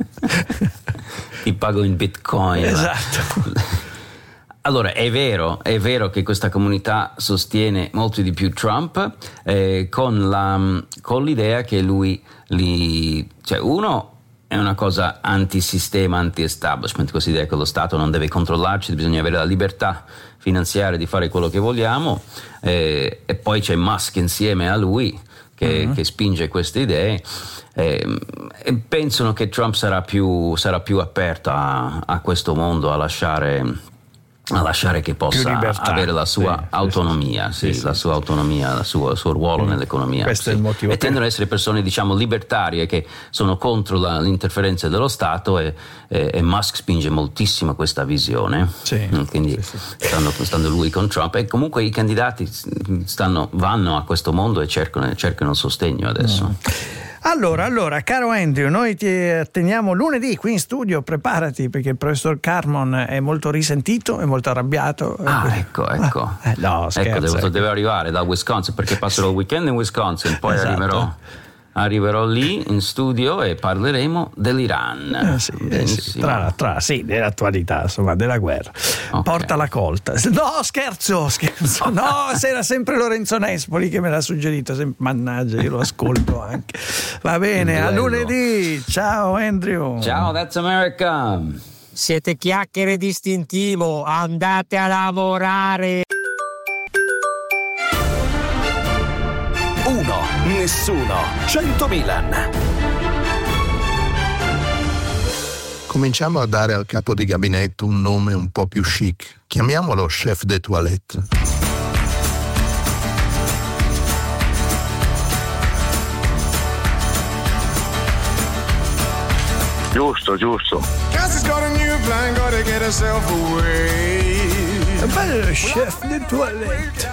Ti pago in Bitcoin. Esatto. Allora, è vero, è vero che questa comunità sostiene molto di più Trump, eh, con, la, con l'idea che lui li, cioè uno è una cosa antisistema, anti-establishment, questa idea che lo Stato non deve controllarci, bisogna avere la libertà finanziaria di fare quello che vogliamo, eh, e poi c'è Musk insieme a lui che, uh-huh. che spinge queste idee. Eh, e pensano che Trump sarà più, sarà più aperto a, a questo mondo, a lasciare a lasciare che possa avere la sua sì, autonomia, sì, sì, sì, la sua autonomia, il suo, il suo ruolo mm. nell'economia. Questo sì. è il motivo. E tendono ad essere persone, diciamo, libertarie che sono contro la, l'interferenza dello Stato e, e, e Musk spinge moltissimo questa visione. Sì, quindi sì, sì. Stanno, stando lui con Trump e comunque i candidati stanno, vanno a questo mondo e cercano, cercano il sostegno adesso. Mm. Allora, allora, caro Andrew, noi ti atteniamo lunedì qui in studio, preparati perché il professor Carmon è molto risentito, è molto arrabbiato. Ah, ecco, ecco. Ah, eh, no, scherzo. Ecco, devo, devo arrivare dal Wisconsin perché passerò il weekend in Wisconsin, poi esatto. arriverò... Arriverò lì in studio e parleremo dell'Iran. Eh sì, eh sì, tra, tra, sì, dell'attualità, insomma, della guerra. Okay. Porta la colta. No, scherzo, scherzo. No, era sempre Lorenzo Nespoli che me l'ha suggerito. Mannaggia, io lo ascolto anche. Va bene, a lunedì. Ciao Andrew. Ciao, that's America. Siete chiacchiere distintivo, andate a lavorare. Uno, nessuno, cento Milan. Cominciamo a dare al capo di gabinetto un nome un po' più chic. Chiamiamolo chef de toilette. Giusto, giusto. Bello chef de toilette.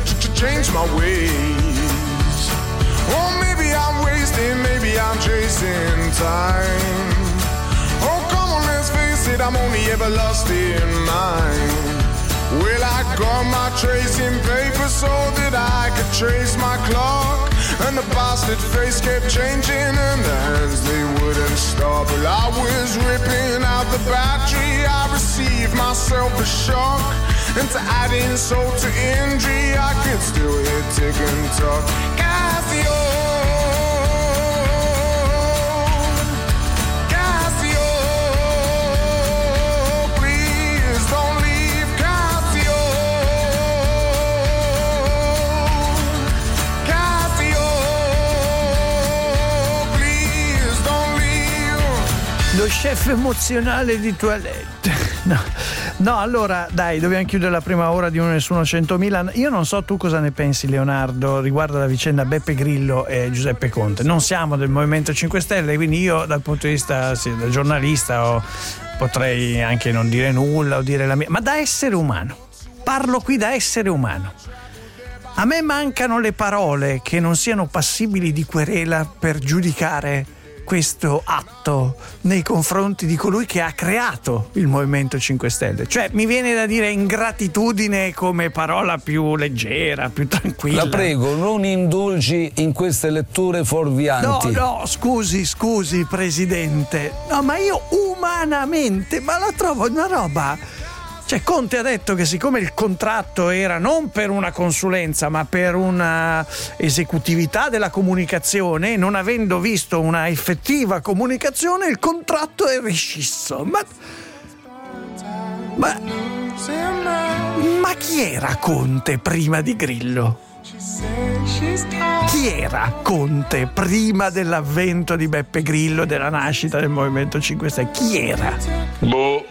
Oh, maybe I'm wasting, maybe I'm chasing time. Oh, come on, let's face it, I'm only ever lost in mine. Well, I got my tracing paper so that I could trace my clock. And the bastard face kept changing and the hands, they wouldn't stop. Well, I was ripping out the battery, I received myself a shock. And to add insult to injury, I could still hear tick and talk. Casio, Casio, please don't leave. Casio, Casio, please don't leave. Lo chef emozionale di toilette. No. No, allora dai, dobbiamo chiudere la prima ora di Uno Nessuno cento Milan. Io non so tu cosa ne pensi, Leonardo, riguardo la vicenda Beppe Grillo e Giuseppe Conte. Non siamo del Movimento cinque Stelle, quindi io dal punto di vista sì, da giornalista o, potrei anche non dire nulla o dire la mia, ma da essere umano. Parlo qui da essere umano. A me mancano le parole che non siano passibili di querela per giudicare questo atto nei confronti di colui che ha creato il Movimento cinque Stelle. Cioè, mi viene da dire ingratitudine come parola più leggera, più tranquilla. La prego, non indulgi in queste letture fuorvianti. No, no, scusi, scusi, Presidente. No, ma io umanamente, ma la trovo una roba... Cioè, Conte ha detto che siccome il contratto era non per una consulenza ma per una esecutività della comunicazione, non avendo visto una effettiva comunicazione, il contratto è rescisso. Ma ma, ma chi era Conte prima di Grillo? Chi era Conte prima dell'avvento di Beppe Grillo, della nascita del Movimento cinque Stelle? Chi era? Boh.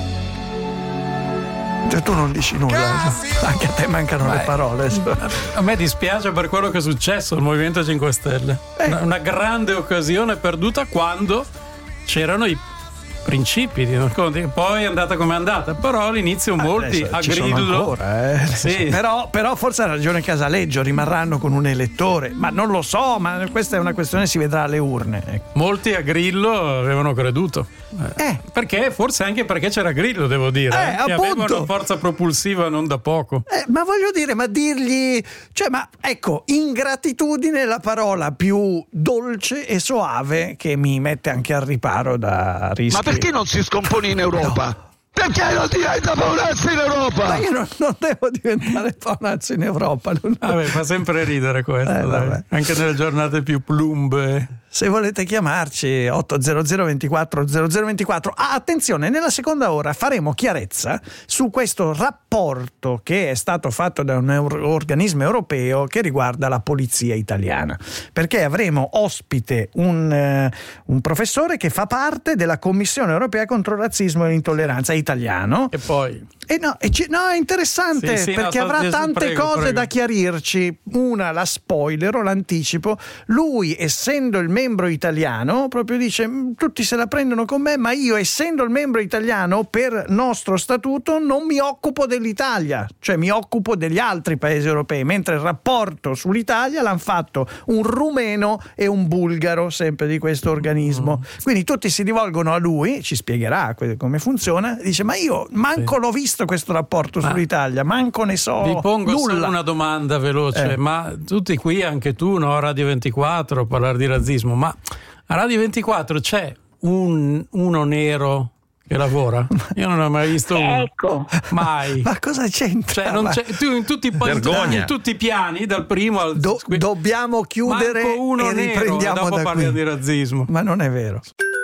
Cioè, tu non dici nulla, anche a te mancano Beh, le parole. A me dispiace per quello che è successo al Movimento cinque Stelle. Eh. Una, una grande occasione perduta quando c'erano i principi di Conte. Poi è andata come è andata, però all'inizio molti a Grillo ancora, eh. sì. però, però forse ha ragione Casaleggio, rimarranno con un elettore, ma non lo so, ma questa è una questione, si vedrà alle urne, ecco. Molti a Grillo avevano creduto, eh. perché forse anche perché c'era Grillo, devo dire, eh, eh, che aveva una forza propulsiva non da poco. Eh, ma voglio dire, ma dirgli, cioè, ma ecco, ingratitudine è la parola più dolce e soave che mi mette anche al riparo da rischi. Ma perché non si scompone in Europa? No. Perché non diventa paonazzo in Europa? Ma io non, non devo diventare paonazzo in Europa. Non... Vabbè, fa sempre ridere questo, eh, dai. Anche nelle giornate più plumbe. Se volete chiamarci otto zero zero ventiquattro zero zero ventiquattro. Ah, attenzione, nella seconda ora faremo chiarezza su questo rapporto che è stato fatto da un euro- organismo europeo che riguarda la polizia italiana, perché avremo ospite un, eh, un professore che fa parte della Commissione europea contro il razzismo e l'intolleranza, italiano. E poi E no, e ci, no, è interessante, sì, sì, perché no, avrà so, tante prego, cose prego. da chiarirci. Una, la spoilero, l'anticipo. Lui, essendo il membro italiano, proprio dice: tutti se la prendono con me, ma io, essendo il membro italiano, per nostro statuto non mi occupo dell'Italia, cioè mi occupo degli altri paesi europei, mentre il rapporto sull'Italia l'hanno fatto un rumeno e un bulgaro, sempre di questo organismo. Mm. Quindi tutti si rivolgono a lui, ci spiegherà come funziona. Dice: ma io manco sì. l'ho visto questo rapporto ma sull'Italia, manco ne so vi pongo nulla. Solo una domanda veloce, eh. ma tutti qui, anche tu, no, Radio ventiquattro, parlare di razzismo, ma a Radio ventiquattro c'è un, uno nero che lavora? Io non ho mai visto uno. Ecco. Mai. Ma cosa c'entra? Cioè, non c'è, tu in tutti, in tutti i piani, dal primo al Do, dobbiamo chiudere uno e nero, riprendiamo e dopo da parliamo qui. di razzismo. Ma non è vero.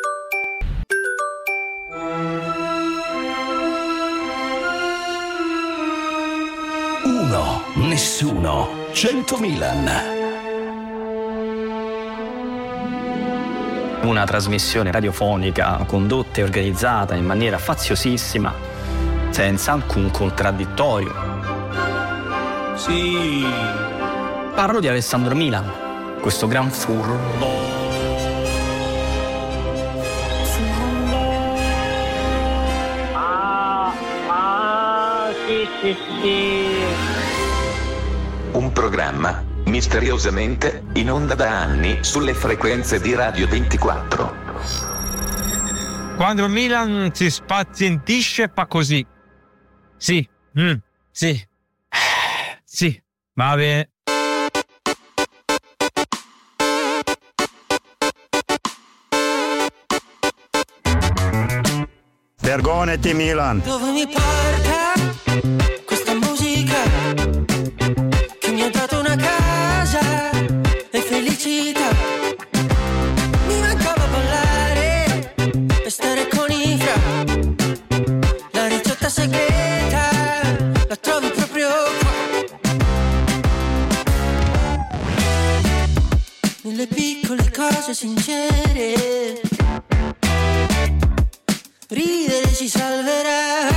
Uno, nessuno, cento Milan. Una trasmissione radiofonica condotta e organizzata in maniera faziosissima, senza alcun contraddittorio. Sì. Parlo di Alessandro Milan, questo gran furbo. Ah, ah, sì, sì, sì. Un programma misteriosamente in onda da anni sulle frequenze di Radio ventiquattro. Quando Milan si spazientisce fa così. Sì, mm, sì, sì, va bene. Vergognati Milan. Dove mi porta questa musica che mi ha dato una casa e felicità? Mi mancava ballare e stare con i fra. La ricetta segreta la trovi proprio qua, nelle piccole cose sincere. Ridere ci salverà.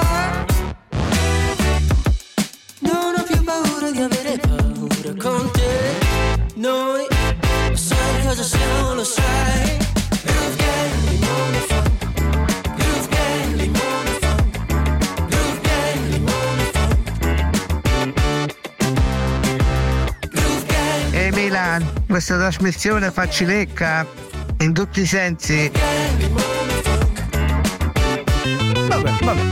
Non ho più paura di avere paura con te. Noi lo sai cosa siamo, lo sai. Groove Gang, limone funk. Groove Gang, limone funk. Groove Gang, limone funk. Milan, questa trasmissione facilecca in tutti i sensi. Vabbè, vabbè.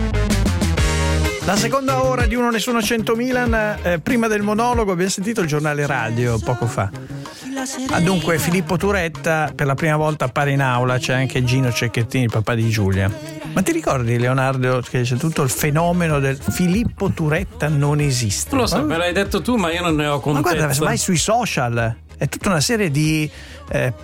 La seconda ora di Uno Nessuno cento Milan, eh, prima del monologo abbiamo sentito il giornale radio poco fa. Ah, dunque Filippo Turetta per la prima volta appare in aula, c'è anche Gino Cecchettini, il papà di Giulia. Ma ti ricordi, Leonardo, che c'è tutto il fenomeno del Filippo Turetta non esiste? Lo so, me l'hai detto tu, ma io non ne ho contezza. Ma guarda, vai sui social, è tutta una serie di eh,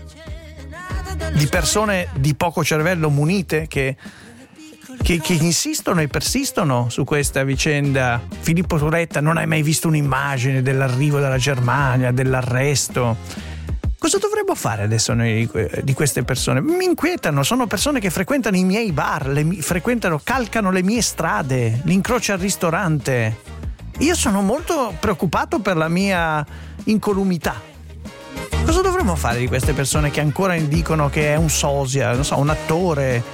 di persone di poco cervello munite che Che, che insistono e persistono su questa vicenda. Filippo Turetta, non hai mai visto un'immagine dell'arrivo dalla Germania, dell'arresto? Cosa dovremmo fare adesso noi di queste persone? Mi inquietano, sono persone che frequentano i miei bar, le, frequentano, calcano le mie strade, li incrocio al ristorante. Io sono molto preoccupato per la mia incolumità. Cosa dovremmo fare di queste persone che ancora dicono che è un sosia, non so, un attore?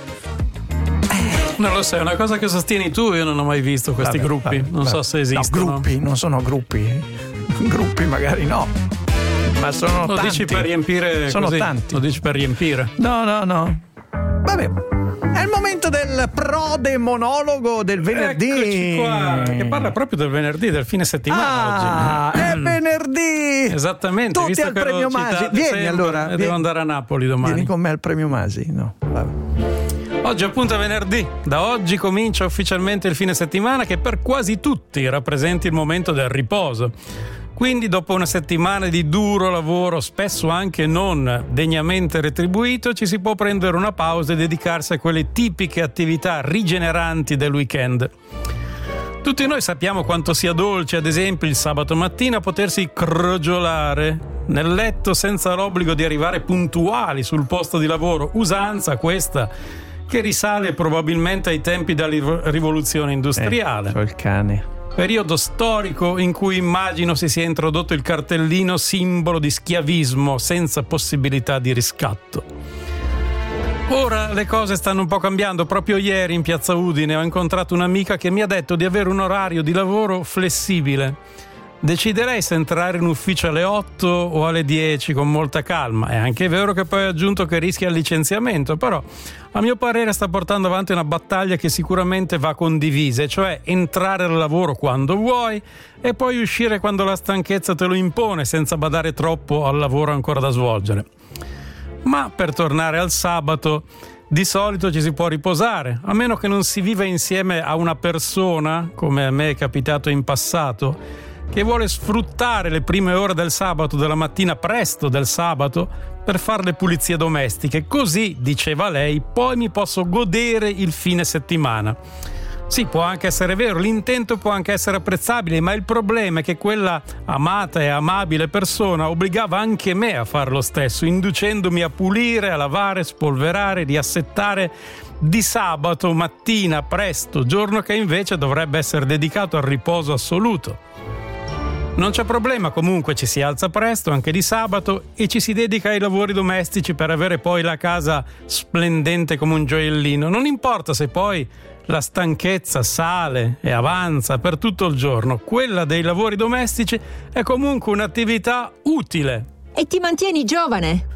Non lo so, è una cosa che sostieni tu, io non ho mai visto questi Vabbè, gruppi, vabbè, non vabbè. so se esistono. No, gruppi, non sono gruppi. Gruppi magari no, ma sono Lo tanti. dici per riempire Sono così? tanti. Lo dici per riempire? No, no, no. Vabbè, è il momento del prode monologo del venerdì. Eccoci qua, che parla proprio del venerdì, del fine settimana Ah, oggi. è venerdì. Esattamente. Tutti visto al che premio l'ho Masi. citato Vieni sempre, allora. e Vieni. devo andare a Napoli domani. Vieni con me al premio Masi. No, vabbè. Oggi appunto è venerdì, da oggi comincia ufficialmente il fine settimana che per quasi tutti rappresenta il momento del riposo. Quindi dopo una settimana di duro lavoro, spesso anche non degnamente retribuito, ci si può prendere una pausa e dedicarsi a quelle tipiche attività rigeneranti del weekend. Tutti noi sappiamo quanto sia dolce, ad esempio, il sabato mattina potersi crogiolare nel letto senza l'obbligo di arrivare puntuali sul posto di lavoro, usanza questa che risale probabilmente ai tempi della rivoluzione industriale. Eh, il cane. Periodo storico in cui immagino si sia introdotto il cartellino simbolo di schiavismo senza possibilità di riscatto. Ora le cose stanno un po' cambiando. Proprio ieri in piazza Udine ho incontrato un'amica che mi ha detto di avere un orario di lavoro flessibile. Deciderei se entrare in ufficio alle otto o alle dieci con molta calma. È anche vero che poi ha aggiunto che rischia il licenziamento, però a mio parere sta portando avanti una battaglia che sicuramente va condivisa, cioè entrare al lavoro quando vuoi e poi uscire quando la stanchezza te lo impone, senza badare troppo al lavoro ancora da svolgere. Ma per tornare al sabato, di solito ci si può riposare, a meno che non si viva insieme a una persona, come a me è capitato in passato, che vuole sfruttare le prime ore del sabato, della mattina presto del sabato, per fare le pulizie domestiche. Così, diceva lei, poi mi posso godere il fine settimana. Sì, può anche essere vero, l'intento può anche essere apprezzabile, ma il problema è che quella amata e amabile persona obbligava anche me a fare lo stesso, inducendomi a pulire, a lavare, spolverare, riassettare di sabato mattina presto, giorno che invece dovrebbe essere dedicato al riposo assoluto. Non c'è problema, comunque ci si alza presto anche di sabato e ci si dedica ai lavori domestici per avere poi la casa splendente come un gioiellino. Non importa se poi la stanchezza sale e avanza per tutto il giorno, quella dei lavori domestici è comunque un'attività utile. E ti mantieni giovane.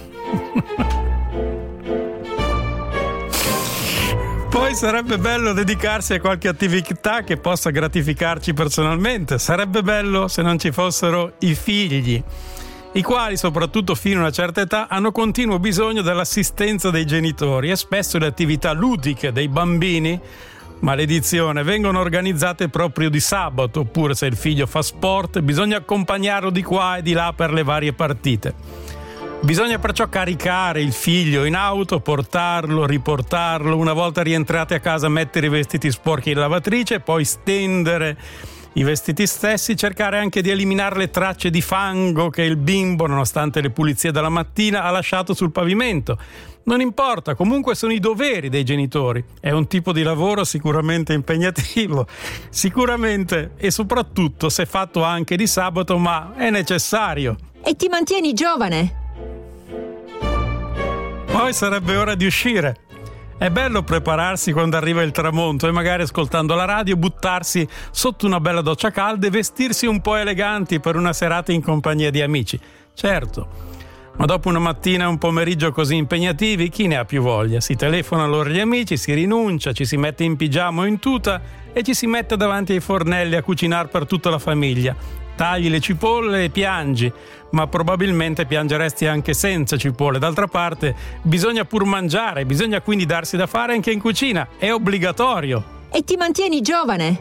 Poi sarebbe bello dedicarsi a qualche attività che possa gratificarci personalmente. Sarebbe bello se non ci fossero i figli, i quali, soprattutto fino a una certa età, hanno continuo bisogno dell'assistenza dei genitori e spesso le attività ludiche dei bambini, maledizione, vengono organizzate proprio di sabato, oppure se il figlio fa sport bisogna accompagnarlo di qua e di là per le varie partite. Bisogna perciò caricare il figlio in auto, portarlo, riportarlo, una volta rientrati a casa mettere i vestiti sporchi in lavatrice, poi stendere i vestiti stessi, cercare anche di eliminare le tracce di fango che il bimbo, nonostante le pulizie della mattina, ha lasciato sul pavimento. Non importa, comunque sono i doveri dei genitori. È un tipo di lavoro sicuramente impegnativo, sicuramente e soprattutto se fatto anche di sabato, ma è necessario. E ti mantieni giovane. Poi sarebbe ora di uscire. È bello prepararsi quando arriva il tramonto e magari ascoltando la radio buttarsi sotto una bella doccia calda e vestirsi un po' eleganti per una serata in compagnia di amici. Certo, ma dopo una mattina e un pomeriggio così impegnativi, chi ne ha più voglia? Si telefona allora agli amici, si rinuncia, ci si mette in pigiama o in tuta e ci si mette davanti ai fornelli a cucinare per tutta la famiglia. Tagli le cipolle e piangi, ma probabilmente piangeresti anche senza cipolle. D'altra parte bisogna pur mangiare, bisogna quindi darsi da fare anche in cucina, è obbligatorio. E ti mantieni giovane.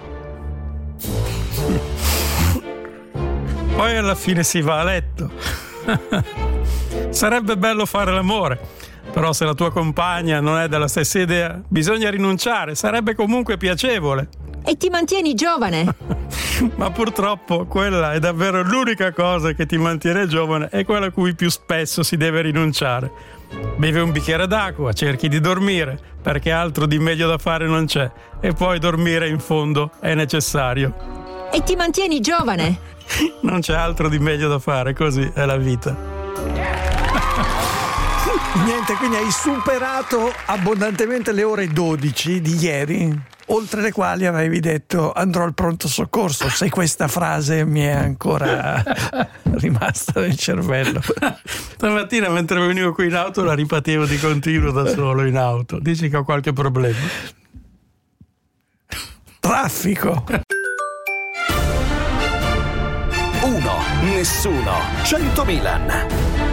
Poi alla fine si va a letto. Sarebbe bello fare l'amore, però se la tua compagna non è della stessa idea, bisogna rinunciare, sarebbe comunque piacevole. E ti mantieni giovane. Ma purtroppo quella è davvero l'unica cosa che ti mantiene giovane e quella a cui più spesso si deve rinunciare. Bevi un bicchiere d'acqua, cerchi di dormire, perché altro di meglio da fare non c'è, e poi dormire in fondo è necessario. E ti mantieni giovane. Non c'è altro di meglio da fare, così è la vita. Niente, quindi hai superato abbondantemente le ore dodici di ieri, oltre le quali avevi detto andrò al pronto soccorso, se questa frase mi è ancora rimasta nel cervello. Stamattina mentre venivo qui in auto la ripetevo di continuo da solo in auto. Dici che ho qualche problema? Traffico. Uno, nessuno, cento Milan.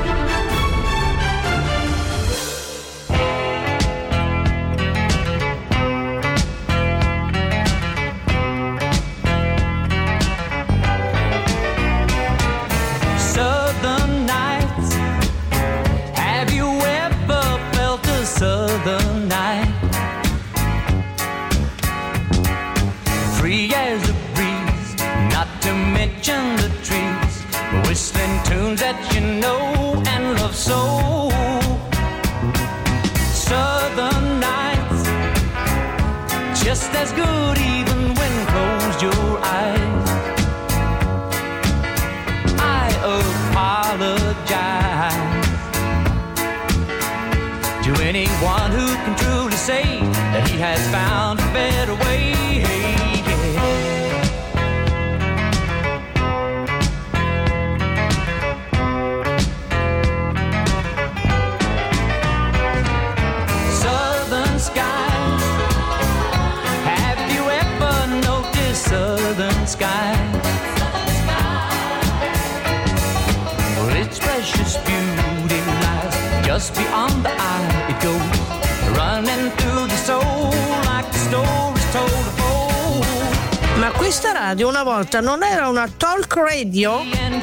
Southern night, free as a breeze, not to mention the trees, whistling tunes that you know and love so. Southern nights, just as good even when closed your eyes. I apologize to anyone who can truly say that he has found a better way. Southern skies, have you ever noticed southern skies? Well, its precious beauty lies just beyond the eye. It goes running through the soul like the stories told of old. Ma questa radio una volta non era una talk radio?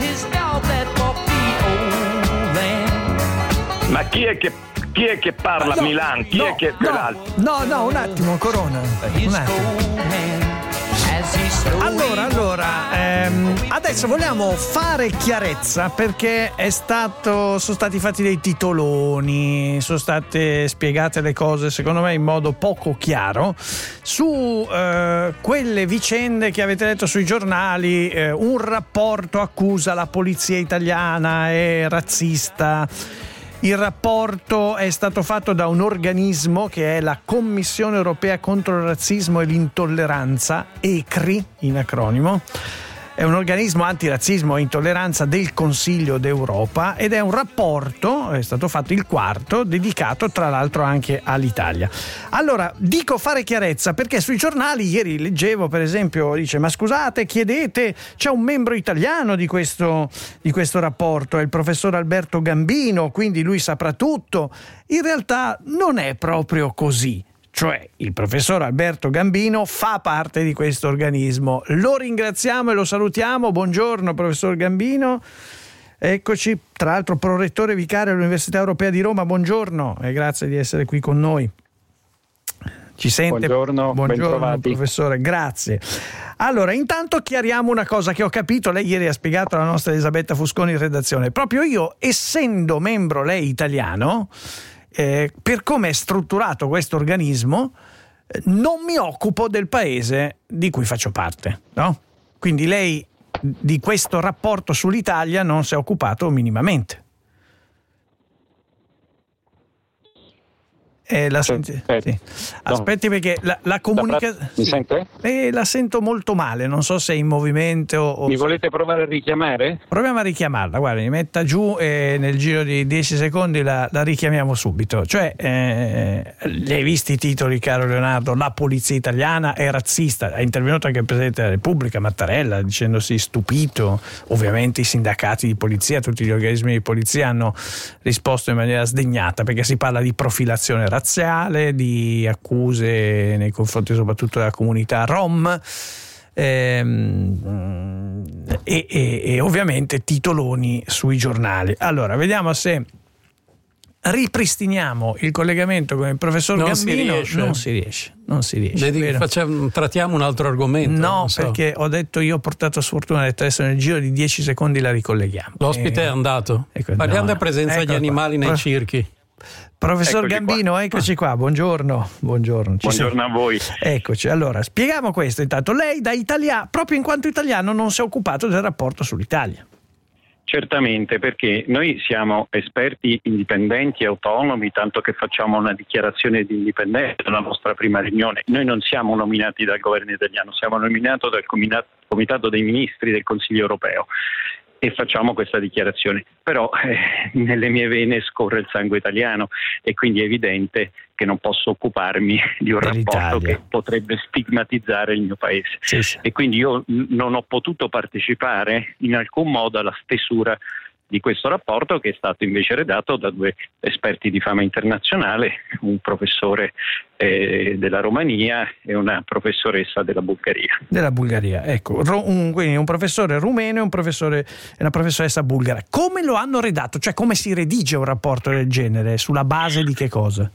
Ma chi è che, chi è che parla a no, Milan? Chi no, è che no, no, no, un attimo, Corona. Un attimo. Allora, allora, ehm, adesso vogliamo fare chiarezza perché è stato, sono stati fatti dei titoloni, sono state spiegate le cose secondo me in modo poco chiaro su eh, quelle vicende che avete letto sui giornali. Eh, un rapporto accusa la polizia italiana è razzista. Il rapporto è stato fatto da un organismo che è la Commissione Europea contro il razzismo e l'intolleranza, E C R I in acronimo. È un organismo antirazzismo e intolleranza del Consiglio d'Europa ed è un rapporto, è stato fatto il quarto, dedicato tra l'altro anche all'Italia. Allora, dico fare chiarezza perché sui giornali ieri leggevo, per esempio, dice ma scusate, chiedete, c'è un membro italiano di questo, di questo rapporto, è il professor Alberto Gambino, quindi lui saprà tutto. In realtà non è proprio così. Cioè il professor Alberto Gambino fa parte di questo organismo. Lo ringraziamo e lo salutiamo. Buongiorno professor Gambino. Eccoci, tra l'altro prorettore vicario all'Università Europea di Roma. Buongiorno e grazie di essere qui con noi. Ci sente? Buongiorno, Buongiorno professore, grazie. Allora, intanto chiariamo una cosa che ho capito, lei ieri ha spiegato alla nostra Elisabetta Fusconi in redazione. Proprio io, essendo membro lei italiano, Eh, per come è strutturato questo organismo, eh, non mi occupo del paese di cui faccio parte, no? Quindi lei di questo rapporto sull'Italia non si è occupato minimamente. Eh, la senti, sì. Aspetti perché la, la comunicazione... Mi sente? Eh, la sento molto male, non so se è in movimento o... Mi volete provare a richiamare? Proviamo a richiamarla, guarda, mi metta giù e nel giro di dieci secondi la, la richiamiamo subito. Cioè, eh, li hai visti i titoli, caro Leonardo? La polizia italiana è razzista. È intervenuto anche il Presidente della Repubblica, Mattarella, dicendosi stupito. Ovviamente i sindacati di polizia, tutti gli organismi di polizia hanno risposto in maniera sdegnata, perché si parla di profilazione razziale, di accuse nei confronti soprattutto della comunità rom, ehm, e, e, e ovviamente titoloni sui giornali. Allora, vediamo se ripristiniamo il collegamento con il professor non Gambino. Si riesce. Non si riesce, non si riesce. Vedi, facciamo, trattiamo un altro argomento. No, so. perché ho detto io ho portato sfortuna, adesso nel giro di dieci secondi la ricolleghiamo. L'ospite eh, è andato. Ecco, Parliamo no, della presenza ecco degli animali qua. nei circhi. Professor Eccoci Gambino, qua. eccoci qua, buongiorno. Buongiorno, Ci Buongiorno siamo. a voi. Eccoci, allora spieghiamo questo intanto. Lei da italiano, proprio in quanto italiano, non si è occupato del rapporto sull'Italia. Certamente, perché noi siamo esperti indipendenti e autonomi, tanto che facciamo una dichiarazione di indipendenza alla nostra prima riunione. Noi non siamo nominati dal governo italiano, siamo nominati dal Comitato dei Ministri del Consiglio Europeo e facciamo questa dichiarazione. Però eh, nelle mie vene scorre il sangue italiano e quindi è evidente che non posso occuparmi di un rapporto che potrebbe stigmatizzare il mio paese. Sì, sì. E quindi io n- non ho potuto partecipare in alcun modo alla stesura di questo rapporto, che è stato invece redatto da due esperti di fama internazionale, un professore eh, della Romania e una professoressa della Bulgaria. Della Bulgaria, ecco, Ro- un, quindi un professore rumeno e un professore e una professoressa bulgara. Come lo hanno redatto? Cioè, come si redige un rapporto del genere? Sulla base di che cosa?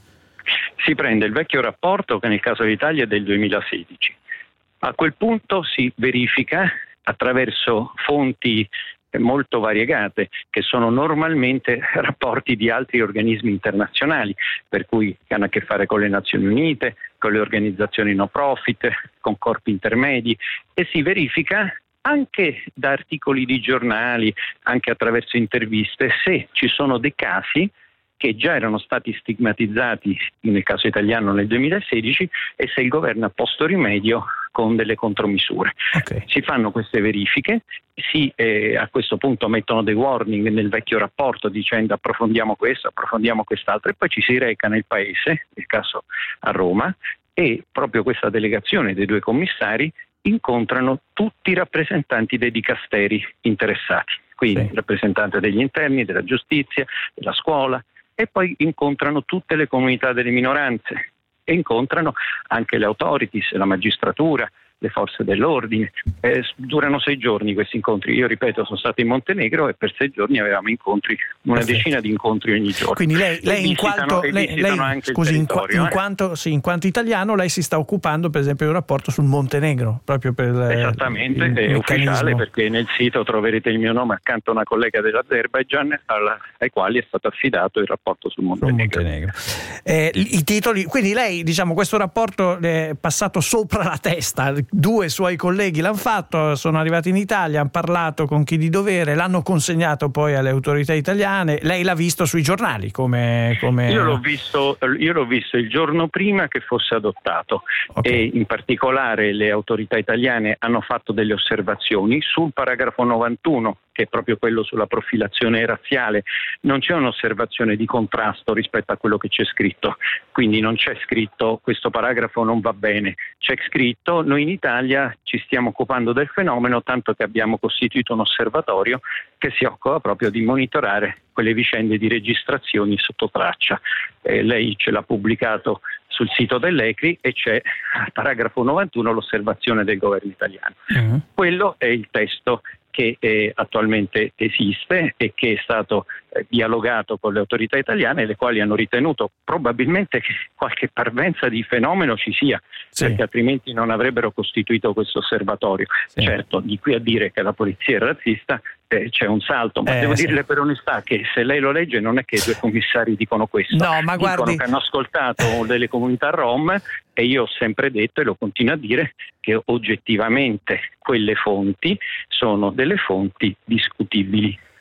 Si prende il vecchio rapporto, che nel caso dell'Italia è del duemilasedici. A quel punto si verifica attraverso fonti molto variegate, che sono normalmente rapporti di altri organismi internazionali, per cui che hanno a che fare con le Nazioni Unite, con le organizzazioni no profit, con corpi intermedi, e si verifica anche da articoli di giornali, anche attraverso interviste, se ci sono dei casi che già erano stati stigmatizzati nel caso italiano nel duemilasedici e se il governo ha posto rimedio con delle contromisure. Okay. Si fanno queste verifiche, si eh, a questo punto mettono dei warning nel vecchio rapporto dicendo approfondiamo questo, approfondiamo quest'altro, e poi ci si reca nel paese, nel caso a Roma, e proprio questa delegazione dei due commissari incontrano tutti i rappresentanti dei dicasteri interessati, quindi il rappresentante degli interni, della giustizia, della scuola, e poi incontrano tutte le comunità delle minoranze e incontrano anche le authorities, la magistratura, le forze dell'ordine. Eh, durano sei giorni questi incontri. Io ripeto, sono stato in Montenegro e per sei giorni avevamo incontri, una Perfetto. decina di incontri ogni giorno. Quindi lei, lei in quanto e lei, visitano lei, anche scusi, il in, qua- territorio, in eh. quanto sì, in quanto italiano lei si sta occupando per esempio di un rapporto sul Montenegro, proprio per Esattamente, il è meccanismo. ufficiale, perché nel sito troverete il mio nome accanto a una collega dell'Azerbaigian alla, ai quali è stato affidato il rapporto sul Montenegro. Montenegro. Eh, I titoli, quindi lei, diciamo, questo rapporto le è passato sopra la testa, due suoi colleghi l'hanno fatto, sono arrivati in Italia, hanno parlato con chi di dovere, l'hanno consegnato poi alle autorità italiane. Lei l'ha visto sui giornali come, come... Io l'ho visto, io l'ho visto il giorno prima che fosse adottato. Okay. E in particolare le autorità italiane hanno fatto delle osservazioni sul paragrafo novantuno, che è proprio quello sulla profilazione razziale. Non c'è un'osservazione di contrasto rispetto a quello che c'è scritto, quindi non c'è scritto questo paragrafo non va bene, c'è scritto noi in Italia ci stiamo occupando del fenomeno, tanto che abbiamo costituito un osservatorio che si occupa proprio di monitorare quelle vicende di registrazioni sotto traccia. Eh, lei ce l'ha pubblicato sul sito dell'E C R I e c'è al paragrafo novantuno l'osservazione del governo italiano. Uh-huh. Quello è il testo che eh, attualmente esiste e che è stato eh, dialogato con le autorità italiane, le quali hanno ritenuto probabilmente che qualche parvenza di fenomeno ci sia, sì. perché altrimenti non avrebbero costituito questo osservatorio. Sì. Certo, di qui a dire che la polizia è razzista eh, c'è un salto, ma eh, devo sì. dirle per onestà che se lei lo legge non è che i due commissari dicono questo, no, ma dicono guardi... che hanno ascoltato delle comunità rom, e io ho sempre detto e lo continuo a dire che oggettivamente quelle fonti sono delle fonti discutibili.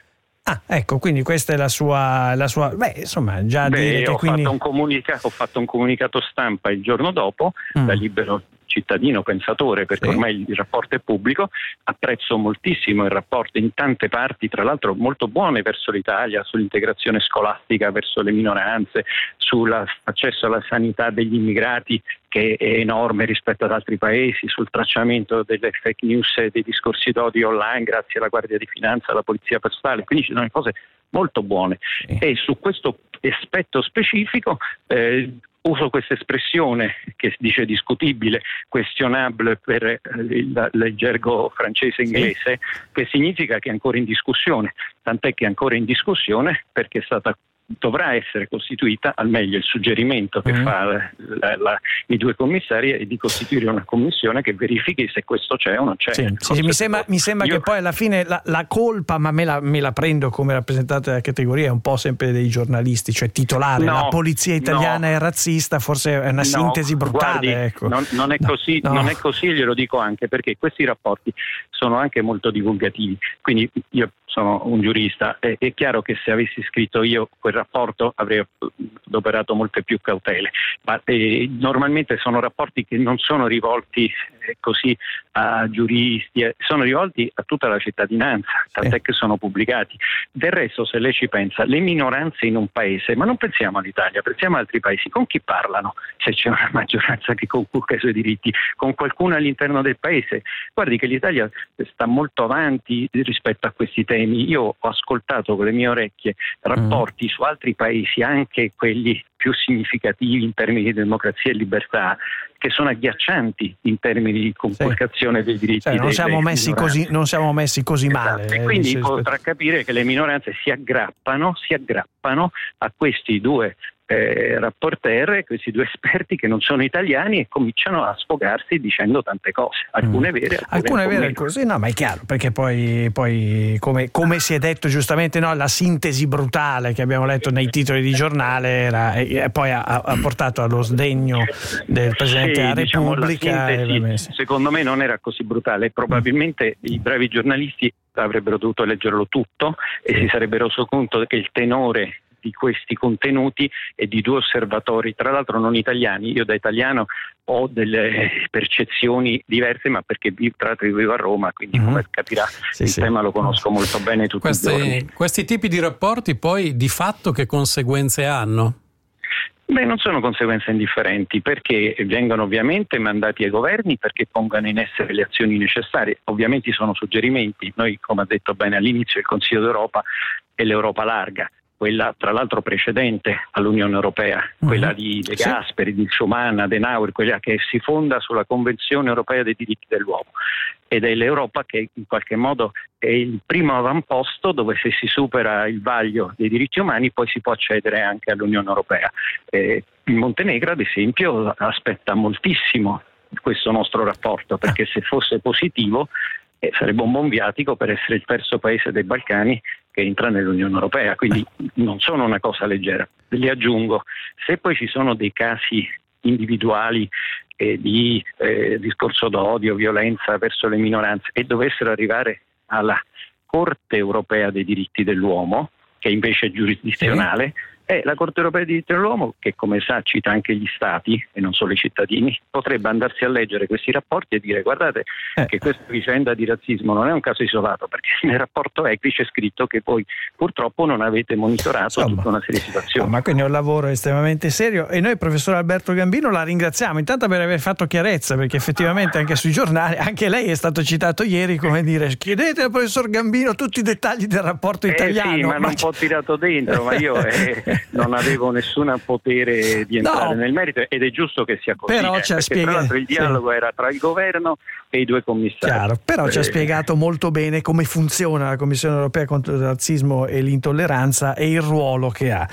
Ah, ecco, quindi questa è la sua, la sua beh, insomma, già Beh, dire che ho, quindi... fatto un comunica- ho fatto un comunicato stampa il giorno dopo, mm. da libero cittadino pensatore, perché sì. ormai il rapporto è pubblico. Apprezzo moltissimo il rapporto in tante parti, tra l'altro molto buone verso l'Italia, sull'integrazione scolastica verso le minoranze, sull'accesso alla sanità degli immigrati, che è enorme rispetto ad altri paesi, sul tracciamento delle fake news e dei discorsi d'odio online grazie alla Guardia di Finanza, alla Polizia Postale, quindi ci sono cose molto buone. Sì. E su questo aspetto specifico eh, uso questa espressione che si dice discutibile, questionable per il, il gergo francese inglese, sì. che significa che è ancora in discussione, tant'è che è ancora in discussione perché è stata dovrà essere costituita, al meglio il suggerimento che mm. fa la, la, la, i due commissari è di costituire una commissione che verifichi se questo c'è o non c'è. Sì, sì, mi sembra, mi sembra Io... che poi alla fine la, la colpa, ma me la, me la prendo come rappresentante della categoria, è un po' sempre dei giornalisti, cioè titolare no, la polizia italiana no. è razzista, forse è una no, sintesi brutale. Guardi, ecco. non, non, è così, no. non è così, glielo dico anche perché questi rapporti sono anche molto divulgativi, quindi io sono un giurista, è, è chiaro che se avessi scritto io quel rapporto avrei adoperato molte più cautele, ma eh, normalmente sono rapporti che non sono rivolti eh, così a giuristi, eh, sono rivolti a tutta la cittadinanza, tant'è eh. che sono pubblicati. Del resto, se lei ci pensa, le minoranze in un paese, ma non pensiamo all'Italia, pensiamo ad altri paesi, con chi parlano? Se c'è una maggioranza che conculca i suoi diritti, con qualcuno all'interno del paese. Guardi che l'Italia sta molto avanti rispetto a questi temi. Io ho ascoltato con le mie orecchie rapporti mm. su altri paesi, anche quelli più significativi in termini di democrazia e libertà, che sono agghiaccianti in termini di conculcazione sì. dei diritti. Cioè, non, dei, siamo messi così, non siamo messi così male. Esatto. E quindi eh, potrà rispetto... capire che le minoranze si aggrappano, si aggrappano a questi due eh, rapporteur, questi due esperti che non sono italiani, e cominciano a sfogarsi dicendo tante cose, alcune mm. vere, alcune, alcune vere così, no, ma è chiaro, perché poi, poi come, come si è detto giustamente, no, la sintesi brutale che abbiamo letto nei titoli di giornale era, e poi ha, ha portato allo sdegno del Presidente sì, della diciamo, Repubblica. La sintesi, secondo me non era così brutale, probabilmente mm. i bravi giornalisti avrebbero dovuto leggerlo tutto e si sarebbero reso conto che il tenore di questi contenuti e di due osservatori, tra l'altro non italiani. Io da italiano ho delle percezioni diverse, ma perché tra l'altro vivo a Roma, quindi mm-hmm. come capirà sì, il sì. tema lo conosco molto bene tutti questi, i giorni. Questi tipi di rapporti poi di fatto che conseguenze hanno? Beh, non sono conseguenze indifferenti, perché vengono ovviamente mandati ai governi perché pongano in essere le azioni necessarie. Ovviamente sono suggerimenti. Noi, come ha detto bene all'inizio, il Consiglio d'Europa è l'Europa larga, quella tra l'altro precedente all'Unione Europea, mm-hmm. quella di De Gasperi, sì. di Schuman, Adenauer, quella che si fonda sulla Convenzione Europea dei diritti dell'uomo. Ed è l'Europa che in qualche modo è il primo avamposto dove, se si supera il vaglio dei diritti umani, poi si può accedere anche all'Unione Europea. Eh, il Montenegro, ad esempio, aspetta moltissimo questo nostro rapporto, perché se fosse positivo eh, sarebbe un buon viatico per essere il terzo paese dei Balcani che entra nell'Unione Europea, quindi non sono una cosa leggera. Le aggiungo, se poi ci sono dei casi individuali eh, di eh, discorso d'odio, violenza verso le minoranze, e dovessero arrivare alla Corte Europea dei diritti dell'uomo, che invece è giurisdizionale, sì. E la Corte Europea dei diritti dell'uomo, che come sa cita anche gli stati e non solo i cittadini, potrebbe andarsi a leggere questi rapporti e dire: guardate eh. che questa vicenda di razzismo non è un caso isolato, perché nel rapporto E C R I c'è scritto che voi purtroppo non avete monitorato Insomma, tutta una serie di situazioni. Ma quindi è un lavoro estremamente serio, e noi, professor Alberto Gambino, la ringraziamo intanto per aver fatto chiarezza, perché effettivamente anche sui giornali, anche lei è stato citato ieri, come dire, chiedete al professor Gambino tutti i dettagli del rapporto eh italiano. Sì, ma, ma non c- un po' tirato dentro, ma io eh, non avevo nessun potere di entrare no. nel merito, ed è giusto che sia così. Però eh, ci ha perché spiegato, tra l'altro il dialogo sì. era tra il governo e i due commissari. Chiaro, però eh. ci ha spiegato molto bene come funziona la Commissione Europea contro il razzismo e l'intolleranza e il ruolo che ha.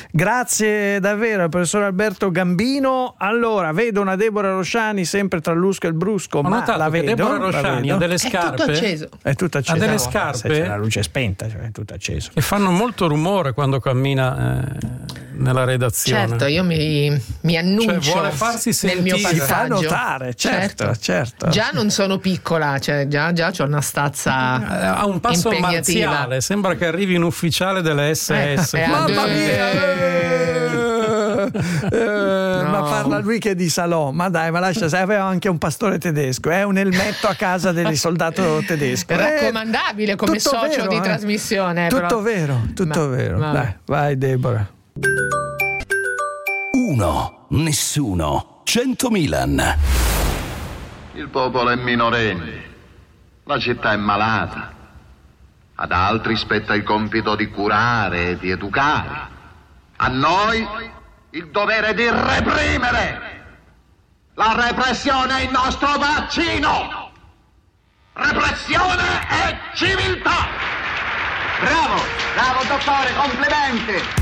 Grazie davvero al professor Alberto Gambino. Allora, vedo una Deborah Rosciani sempre tra l'Usco e il Brusco, Ho ma notato la che vedo, Deborah Rosciani ha delle scarpe. È tutto acceso. È tutto acceso. Ha delle No, scarpe se c'è la luce spenta, cioè è tutto acceso. Che fanno molto rumore quando cammina nella redazione. Certo, io mi, mi annuncio, cioè, vuole farsi nel mio sentire. passaggio. Si fa notare, certo, certo. Già non sono piccola, cioè già, già c'ho una stazza ha un passo impegnativa. marziale, sembra che arrivi un ufficiale delle S S. Eh, Mamma mia! Eh, No. Ma parla lui che è di Salò, ma dai, ma lascia, se aveva anche un pastore tedesco, è eh, un elmetto a casa del soldato tedesco. È raccomandabile come tutto socio vero, di eh. trasmissione. Tutto però. vero, tutto Ma- vero. vabbè. Dai, vai Deborah. Uno, nessuno, cento Milan. Il popolo è minorenne, la città è malata. Ad altri spetta il compito di curare e di educare. A noi il dovere di reprimere. La repressione è il nostro vaccino. Repressione è civiltà. Bravo, bravo dottore, complimenti.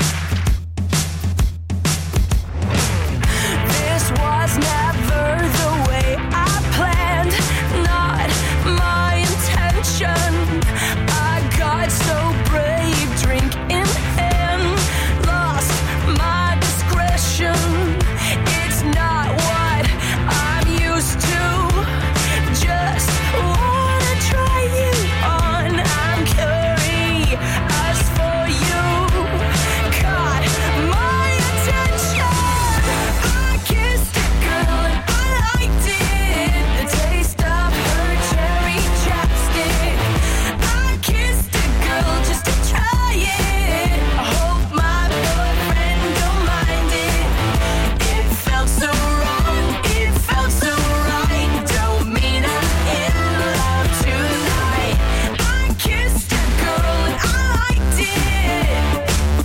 This was never the way I planned, not my intention. I got so brave, drink in hand, lost my discretion. It's not what I'm used to. Just wanna try you on. I'm curious for you. Caught my attention. I kissed a girl and I liked it. The taste of her cherry chapstick. I kissed a girl just to try it. I hope my boyfriend don't mind it. It felt so wrong, it felt so right. Don't mean I'm in love tonight. I kissed a girl and I liked it.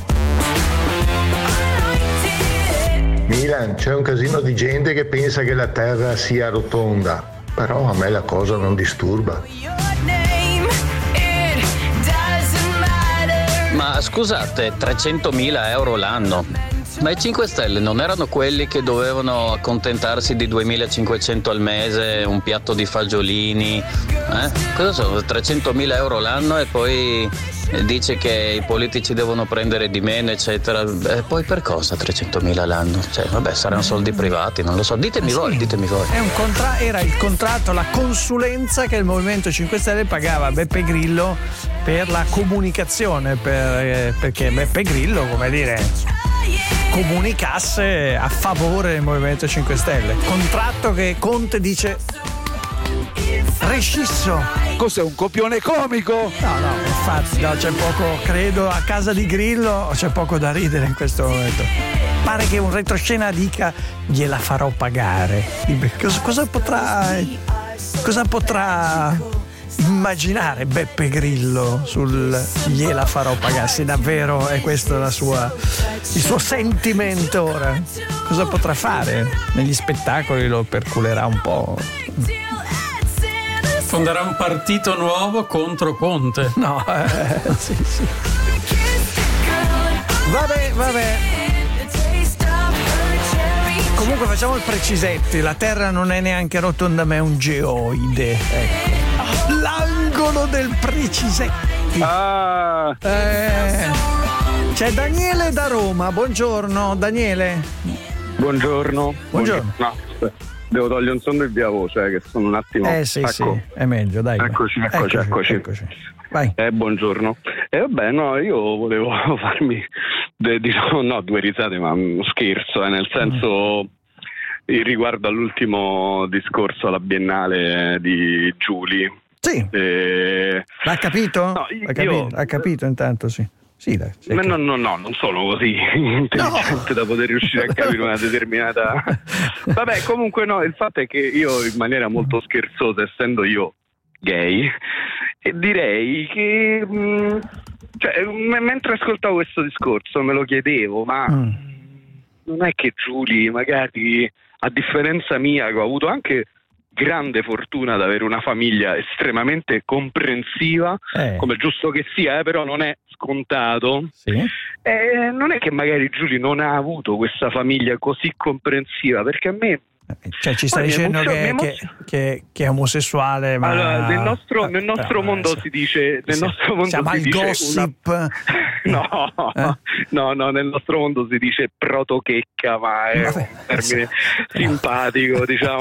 I liked it. Milan, c'è un casino di gente che pensa che la terra sia rotonda, però a me la cosa non disturba. Name, it doesn't matter. Ma scusate, trecentomila euro l'anno. Ma i cinque Stelle non erano quelli che dovevano accontentarsi di duemilacinquecento al mese, un piatto di fagiolini? Eh? Cosa sono? trecentomila euro l'anno e poi eh, dice che i politici devono prendere di meno, eccetera. E poi per cosa trecentomila l'anno? Cioè, vabbè, saranno soldi privati, non lo so. Ditemi voi, ditemi voi. È un contra- era il contratto, la consulenza che il Movimento cinque Stelle pagava a Beppe Grillo per la comunicazione, per, eh, perché Beppe Grillo, come dire, comunicasse a favore del Movimento cinque Stelle. Contratto che Conte dice rescisso. Cos'è, un copione comico? No, no, infatti no, c'è poco, credo a casa di Grillo c'è poco da ridere in questo momento. Pare che un retroscena dica gliela farò pagare. Cosa, cosa potrà cosa potrà immaginare Beppe Grillo sul gliela farò pagare? Se davvero è questo la sua, il suo sentimento ora, cosa potrà fare? Negli spettacoli lo perculerà un po'. Fonderà un partito nuovo contro Conte. No, eh, sì, sì. Vabbè, vabbè. Comunque facciamo il precisetti, la Terra non è neanche rotonda ma è un geoide, ecco. L'angolo del precisetti. Ah. Eh, c'è Daniele da Roma, buongiorno Daniele. Buongiorno. Buongiorno. No, aspetta. Devo togliere un sonno e via voce, eh, che sono un attimo. Eh sì, ecco. sì, è meglio, dai. Eccoci, eccoci, eccoci. eccoci. Vai. Eh, buongiorno. E eh, vabbè, no, io volevo farmi de, diciamo, no, due risate, ma uno scherzo, eh, nel senso mm. riguardo all'ultimo discorso alla Biennale di Giuli. Sì. Eh, L'ha capito? No, ha, capito? io, ha capito intanto, sì. Sì, dai, no, no, no, no, non sono così intelligente no. da poter riuscire a capire una determinata. Vabbè, comunque no, il fatto è che io in maniera molto scherzosa, essendo io gay, e direi che mh, cioè, m- mentre ascoltavo questo discorso me lo chiedevo, ma mm. non è che Giuli magari, a differenza mia, che ho avuto anche grande fortuna ad avere una famiglia estremamente comprensiva, eh. come giusto che sia, eh, però non è scontato. Sì. Eh, non è che magari Giuli non ha avuto questa famiglia così comprensiva, perché a me cioè ci sta dicendo che, che, che, che è omosessuale, ma allora, nel nostro, nel nostro eh, mondo eh, si dice nel sì, nostro mondo siamo si al dice gossip una... No, Eh? no, no, nel nostro mondo si dice protochecca, ma è Vabbè, un termine simpatico, diciamo.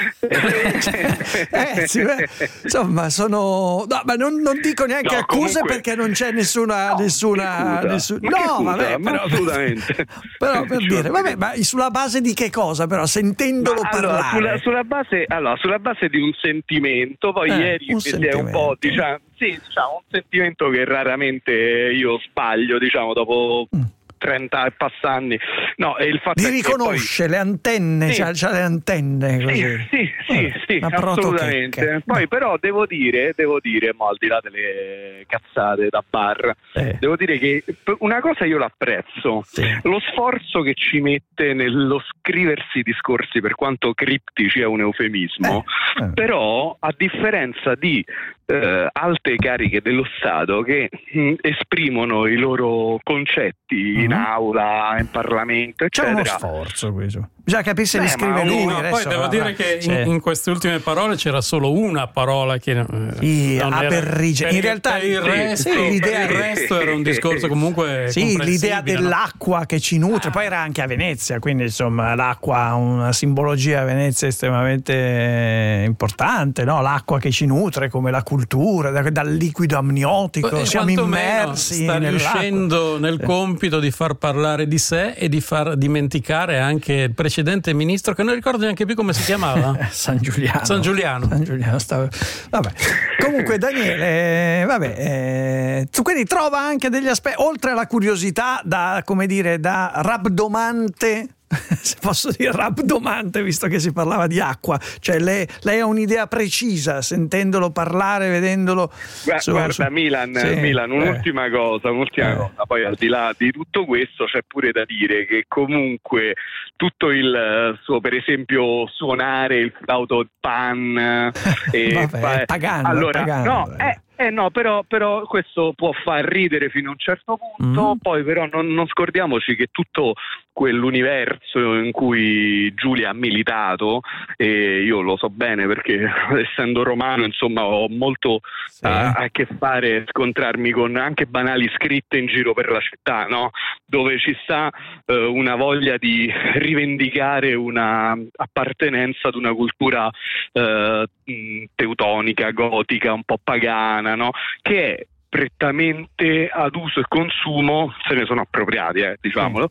Eh, sì, beh, insomma, sono. No, ma non, non dico neanche No, accuse comunque- perché non c'è nessuna. nessuna Scusa, nessun- ma che no, scusa? vabbè, Ma però, assolutamente. però per dire, vabbè, ma sulla base di che cosa, però, sentendolo Ma allora, parlare. sulla, sulla base, allora, sulla base di un sentimento, poi Eh, ieri un mi si è un sentimento. po', diciamo, sì, diciamo, un sentimento che raramente io sbaglio, diciamo, dopo trenta e passanni. No, e il fatto Li è che riconosce poi- le antenne, Sì. c'ha, c'ha le antenne così. Sì, sì, sì, sì, una assolutamente. protochecca. Poi però devo dire, devo dire, ma al di là delle cazzate da bar, Eh. devo dire che una cosa io l'apprezzo, lo sforzo che ci mette nello scriversi discorsi, per quanto criptici è un eufemismo, Eh, eh. però a differenza di eh, alte cariche dello Stato che mh, esprimono i loro concetti in aula, in Parlamento, C'è uno eccetera. sforzo questo. Bisogna capire se li Beh, scrive ma lui. uno- adesso, Poi devo vabbè. dire che Sì. in, in queste ultime parole c'era solo una parola che eh, Sì, non era- aberrigene. per- In realtà per il sì, resto, sì, per l'idea- il resto era un discorso comunque Sì, l'idea comprensibile, no? dell'acqua che ci nutre, poi era anche a Venezia, quindi insomma l'acqua ha una simbologia a Venezia estremamente importante, no? L'acqua che ci nutre come la cultura, da- dal liquido amniotico, E siamo quantomeno immersi sta nell'acqua. riuscendo nel compito di far parlare di sé e di far dimenticare anche il precedente ministro, che non ricordo neanche più come si chiamava. San Giuliano. San Giuliano. San Giuliano stava- Vabbè. Comunque Daniele, eh, vabbè, eh, tu quindi trova anche degli aspetti, oltre alla curiosità da, come dire, da rabdomante, se posso dire rabdomante, visto che si parlava di acqua, cioè lei, lei ha un'idea precisa, sentendolo parlare, vedendolo. Guarda, su- guarda, su- Milan, Sì, Milan, eh. un'ultima cosa, un'ultima Eh. cosa. Poi al di là di tutto questo c'è pure da dire che comunque tutto il eh, suo, per esempio, suonare il flauto pan eh, e Vabbè, fa- è pagano, è allora, pagano, no, eh, eh, no, però, però questo può far ridere fino a un certo punto, Mm. poi però non, non scordiamoci che tutto quell'universo in cui Giulia ha militato, e io lo so bene perché essendo romano insomma ho molto a, a che fare, scontrarmi con anche banali scritte in giro per la città, no? Dove ci sta eh, una voglia di rivendicare una appartenenza ad una cultura eh, mh, teutonica, gotica, un po' pagana, no? Che è prettamente ad uso e consumo, se ne sono appropriati, eh, diciamolo,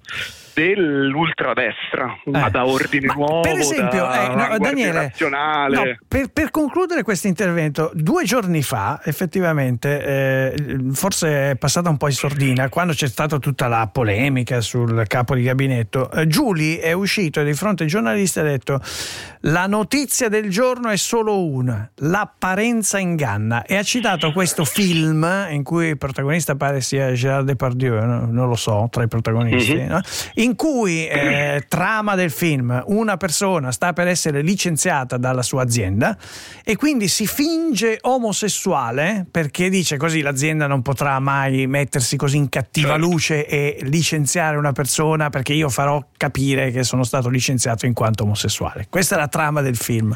dell'ultradestra, ma da ordine nuovo, per esempio, da eh, no, Guardia Daniele, Nazionale. no, per, per concludere questo intervento, due giorni fa, effettivamente, eh, forse è passata un po' in sordina, quando c'è stata tutta la polemica sul capo di gabinetto, eh, Giuli è uscito e di fronte ai giornalisti ha detto: la notizia del giorno è solo una, l'apparenza inganna, e ha citato questo film in cui il protagonista pare sia Gérard Depardieu, no? Non lo so, tra i protagonisti, Mhm. no? In cui eh, trama del film, una persona sta per essere licenziata dalla sua azienda e quindi si finge omosessuale perché dice così l'azienda non potrà mai mettersi così in cattiva luce e licenziare una persona, perché io farò capire che sono stato licenziato in quanto omosessuale. Questa è la trama del film.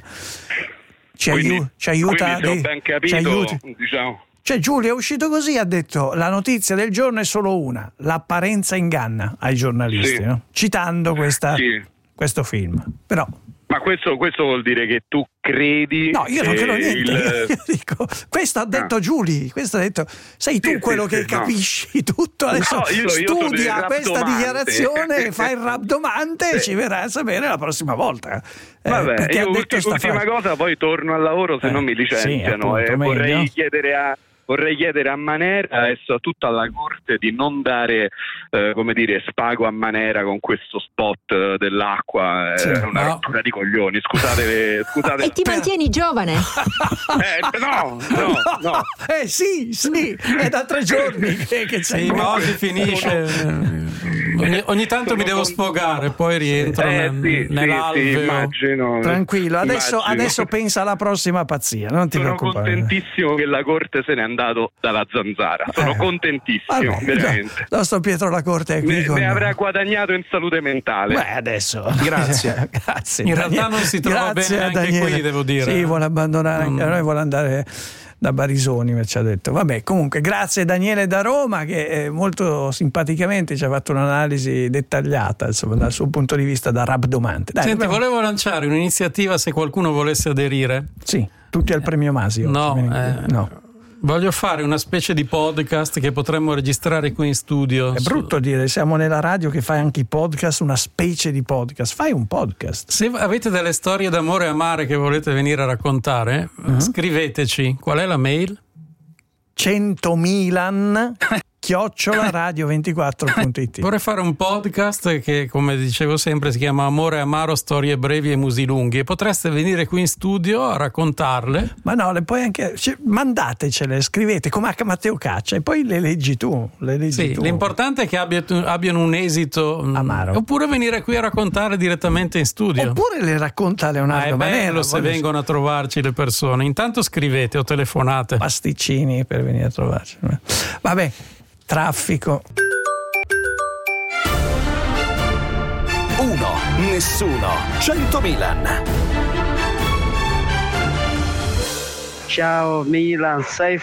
Ci, Quindi- aiu- ci aiuta quindi, se ho di- ben ci capito, aiuti. diciamo. Cioè Giulio è uscito così, ha detto: la notizia del giorno è solo una, l'apparenza inganna ai giornalisti, Sì. no? Citando questa, Sì. questo film. Però Ma questo, questo vuol dire che tu credi. no, io non che credo niente. il- Io dico, questo ha detto Giuli, questo ha detto, sei tu Sì, quello sì, che sì, no. capisci tutto, adesso No, io- io sono studia il questa rabdomante. dichiarazione, fa il rabdomante e ci verrà a sapere la prossima volta. Eh, Vabbè, perché ha io detto ulti- sta ultima frase. cosa, poi torno al lavoro se Eh, non mi licenziano, sì, appunto, e vorrei meglio. chiedere a Vorrei chiedere a Manera e soprattutto alla Corte di non dare, eh, come dire, spago a Manera con questo spot eh, dell'acqua, è Sì, una no. rottura di coglioni, scusate, scusate. E ti mantieni giovane. Eh, no, no, no. Eh sì, sì, è da tre giorni che, che sei Sì, ma qua. oggi finisce. Ogni, ogni tanto mi devo sfogare, poi rientro Eh, nel, sì, sì, nell'alveo. sì, immagino. Tranquillo, adesso, Immagino. adesso pensa alla prossima pazzia, non ti Sono preoccupare. contentissimo che la Corte se n'è andato dalla zanzara. Sono Eh. contentissimo, Vabbè, veramente. no, nostro Pietro La Corte è qui Ne, con ne noi. avrà guadagnato in salute mentale. Beh, adesso. Grazie. Grazie. In realtà Daniele. non si trova Grazie bene a anche Daniele. qui, devo dire. Sì, vuole abbandonare anche Mm. a noi, vuole andare da Barisoni ci ha detto. Vabbè, comunque grazie Daniele da Roma che eh, molto simpaticamente ci ha fatto un'analisi dettagliata, insomma, dal suo punto di vista da rabdomante. Dai, Senti, dobbiamo... volevo lanciare un'iniziativa se qualcuno volesse aderire. Sì, tutti al premio Masio. No, eh, no. Voglio fare una specie di podcast che potremmo registrare qui in studio. È brutto dire, siamo nella radio che fai anche i podcast, una specie di podcast. Fai un podcast. Se avete delle storie d'amore e amare che volete venire a raccontare, uh-huh. scriveteci. Qual è la mail? centomilan chiocciola radio ventiquattro punto it. Vorrei fare un podcast che, come dicevo sempre, si chiama Amore Amaro, storie brevi e musi lunghi, e potreste venire qui in studio a raccontarle. Ma no, le puoi anche, cioè, mandatecele, scrivete come a Matteo Caccia e poi le leggi tu, le leggi sì, tu. L'importante è che abbia, abbiano un esito amaro, oppure venire qui a raccontare direttamente in studio, oppure le racconta Leonardo ah, è Manera. bello se vengono a trovarci le persone. Intanto scrivete o telefonate. Pasticcini per venire a trovarci. Vabbè, traffico. Uno, nessuno, cento Milan. Ciao Milan, sei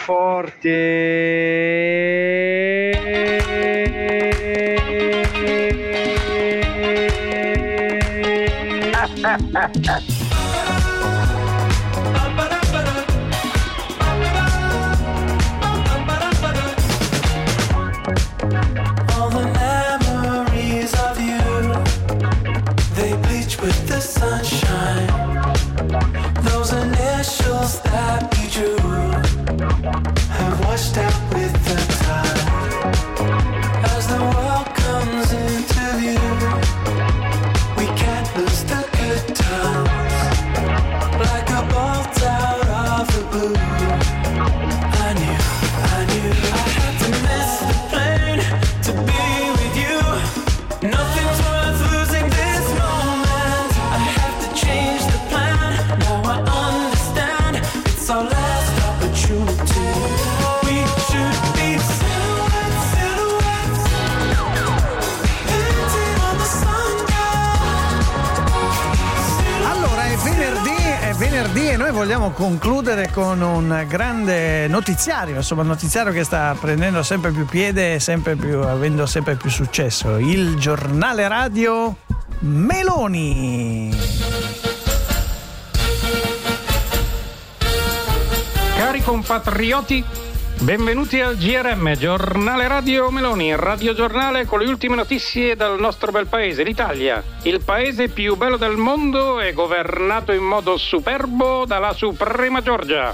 forte. With the sunshine, those initials that we drew have washed out with the tide. As the world comes into view, we can't lose the good times. Like a bolt out of the blue, I knew, I knew I had to miss the plane to be with you. Nothing's worth losing this moment. Change the plan, now I understand. It's our last opportunity. We should be silhouettes, silhouettes, painted on the sundown. Allora è venerdì, è venerdì e noi vogliamo concludere con un grande notiziario, insomma un notiziario che sta prendendo sempre più piede, sempre più, avendo sempre più successo. Il giornale radio Meloni. Cari compatrioti, benvenuti al G R M, giornale radio Meloni, radiogiornale con le ultime notizie dal nostro bel paese, l'Italia. Il paese più bello del mondo è governato in modo superbo dalla suprema Giorgia.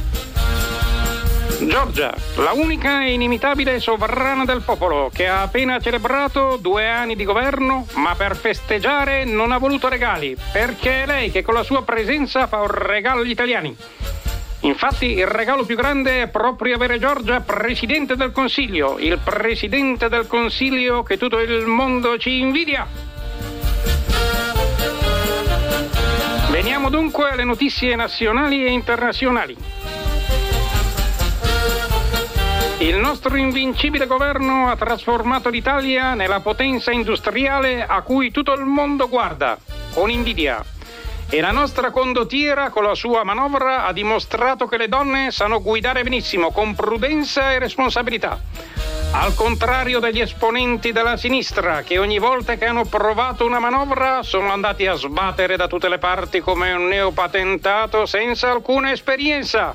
Giorgia, la unica e inimitabile sovrana del popolo, che ha appena celebrato due anni di governo, ma per festeggiare non ha voluto regali, perché è lei che con la sua presenza fa un regalo agli italiani. Infatti il regalo più grande è proprio avere Giorgia Presidente del Consiglio, il Presidente del Consiglio che tutto il mondo ci invidia. Veniamo dunque alle notizie nazionali e internazionali. Il nostro invincibile governo ha trasformato l'Italia nella potenza industriale a cui tutto il mondo guarda, con invidia. E la nostra condottiera, con la sua manovra, ha dimostrato che le donne sanno guidare benissimo, con prudenza e responsabilità. Al contrario degli esponenti della sinistra, che ogni volta che hanno provato una manovra sono andati a sbattere da tutte le parti come un neopatentato senza alcuna esperienza.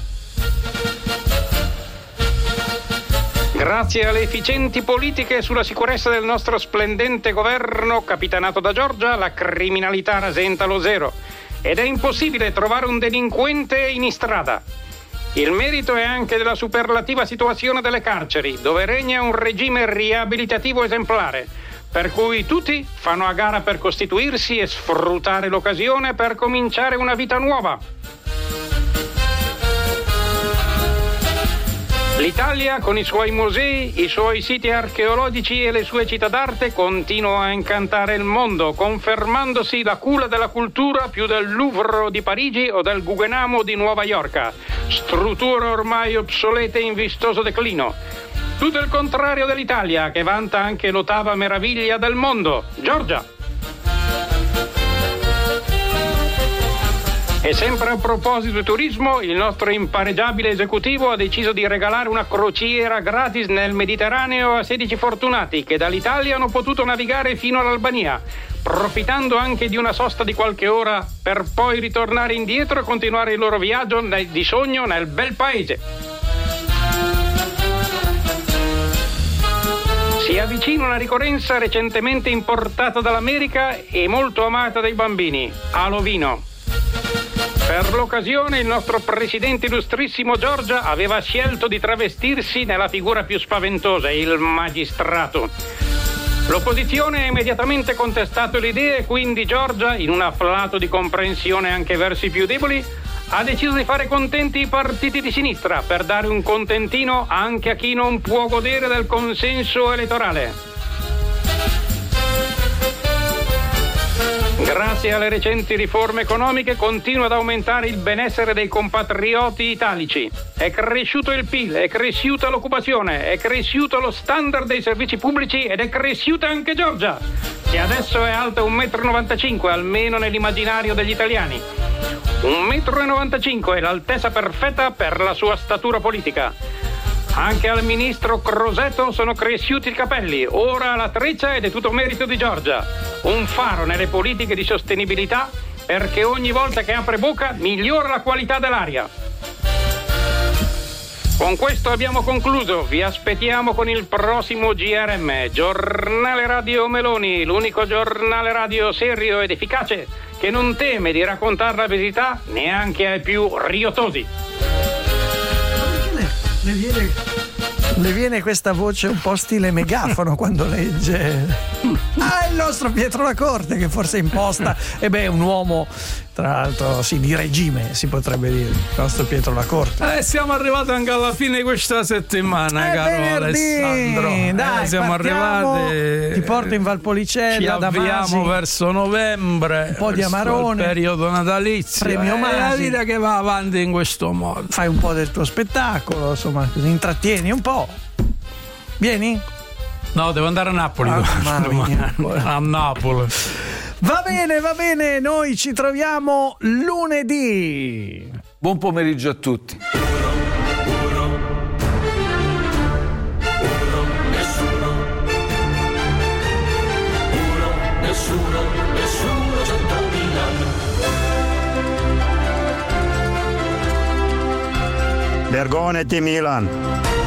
Grazie alle efficienti politiche sulla sicurezza del nostro splendente governo capitanato da Giorgia, la criminalità rasenta lo zero ed è impossibile trovare un delinquente in strada. Il merito è anche della superlativa situazione delle carceri, dove regna un regime riabilitativo esemplare, per cui tutti fanno a gara per costituirsi e sfruttare l'occasione per cominciare una vita nuova. L'Italia, con i suoi musei, i suoi siti archeologici e le sue città d'arte, continua a incantare il mondo, confermandosi la culla della cultura più del Louvre di Parigi o del Guggenheim di Nuova York, strutture ormai obsolete e in vistoso declino. Tutto il contrario dell'Italia, che vanta anche l'ottava meraviglia del mondo, Giorgia. E sempre a proposito di turismo, il nostro impareggiabile esecutivo ha deciso di regalare una crociera gratis nel Mediterraneo a sedici fortunati che dall'Italia hanno potuto navigare fino all'Albania, profittando anche di una sosta di qualche ora per poi ritornare indietro e continuare il loro viaggio nel, di sogno nel bel paese. Si avvicina una ricorrenza recentemente importata dall'America e molto amata dai bambini, Halloween. Per l'occasione il nostro presidente illustrissimo Giorgia aveva scelto di travestirsi nella figura più spaventosa, il magistrato. L'opposizione ha immediatamente contestato l'idea e quindi Giorgia, in un afflato di comprensione anche verso i più deboli, ha deciso di fare contenti i partiti di sinistra per dare un contentino anche a chi non può godere del consenso elettorale. Grazie alle recenti riforme economiche continua ad aumentare il benessere dei compatrioti italici. È cresciuto il P I L, è cresciuta l'occupazione, è cresciuto lo standard dei servizi pubblici ed è cresciuta anche Giorgia, che adesso è alta un metro e novantacinque, almeno nell'immaginario degli italiani. un metro e novantacinque è l'altezza perfetta per la sua statura politica. Anche al ministro Crosetto sono cresciuti i capelli, ora la treccia ed è tutto merito di Giorgia. Un faro nelle politiche di sostenibilità perché ogni volta che apre bocca migliora la qualità dell'aria. Con questo abbiamo concluso, vi aspettiamo con il prossimo G R M, Giornale Radio Meloni, l'unico giornale radio serio ed efficace che non teme di raccontare la verità neanche ai più riottosi. Le viene, le viene questa voce un po' stile megafono quando legge. Ah, il nostro Pietro Lacorte, che forse è imposta. E beh, un uomo, tra l'altro, sì, di regime, si potrebbe dire. Il nostro Pietro Lacorte. Eh, siamo arrivati anche alla fine di questa settimana, è caro venerdì. Alessandro. Dai, eh, siamo partiamo. arrivati. Ti porto in Valpolicella. Ci avviamo verso novembre. Un po' di amarone. Il periodo natalizio. Premio È Masi. la vita che va avanti in questo modo. Fai un po' del tuo spettacolo, insomma, così intrattieni un po'. Vieni? No, devo andare a Napoli. Ah, a Napoli. Va bene, va bene, noi ci troviamo lunedì. Buon pomeriggio a tutti. Nessuno, nessuno, centomila. Vergognati Milan.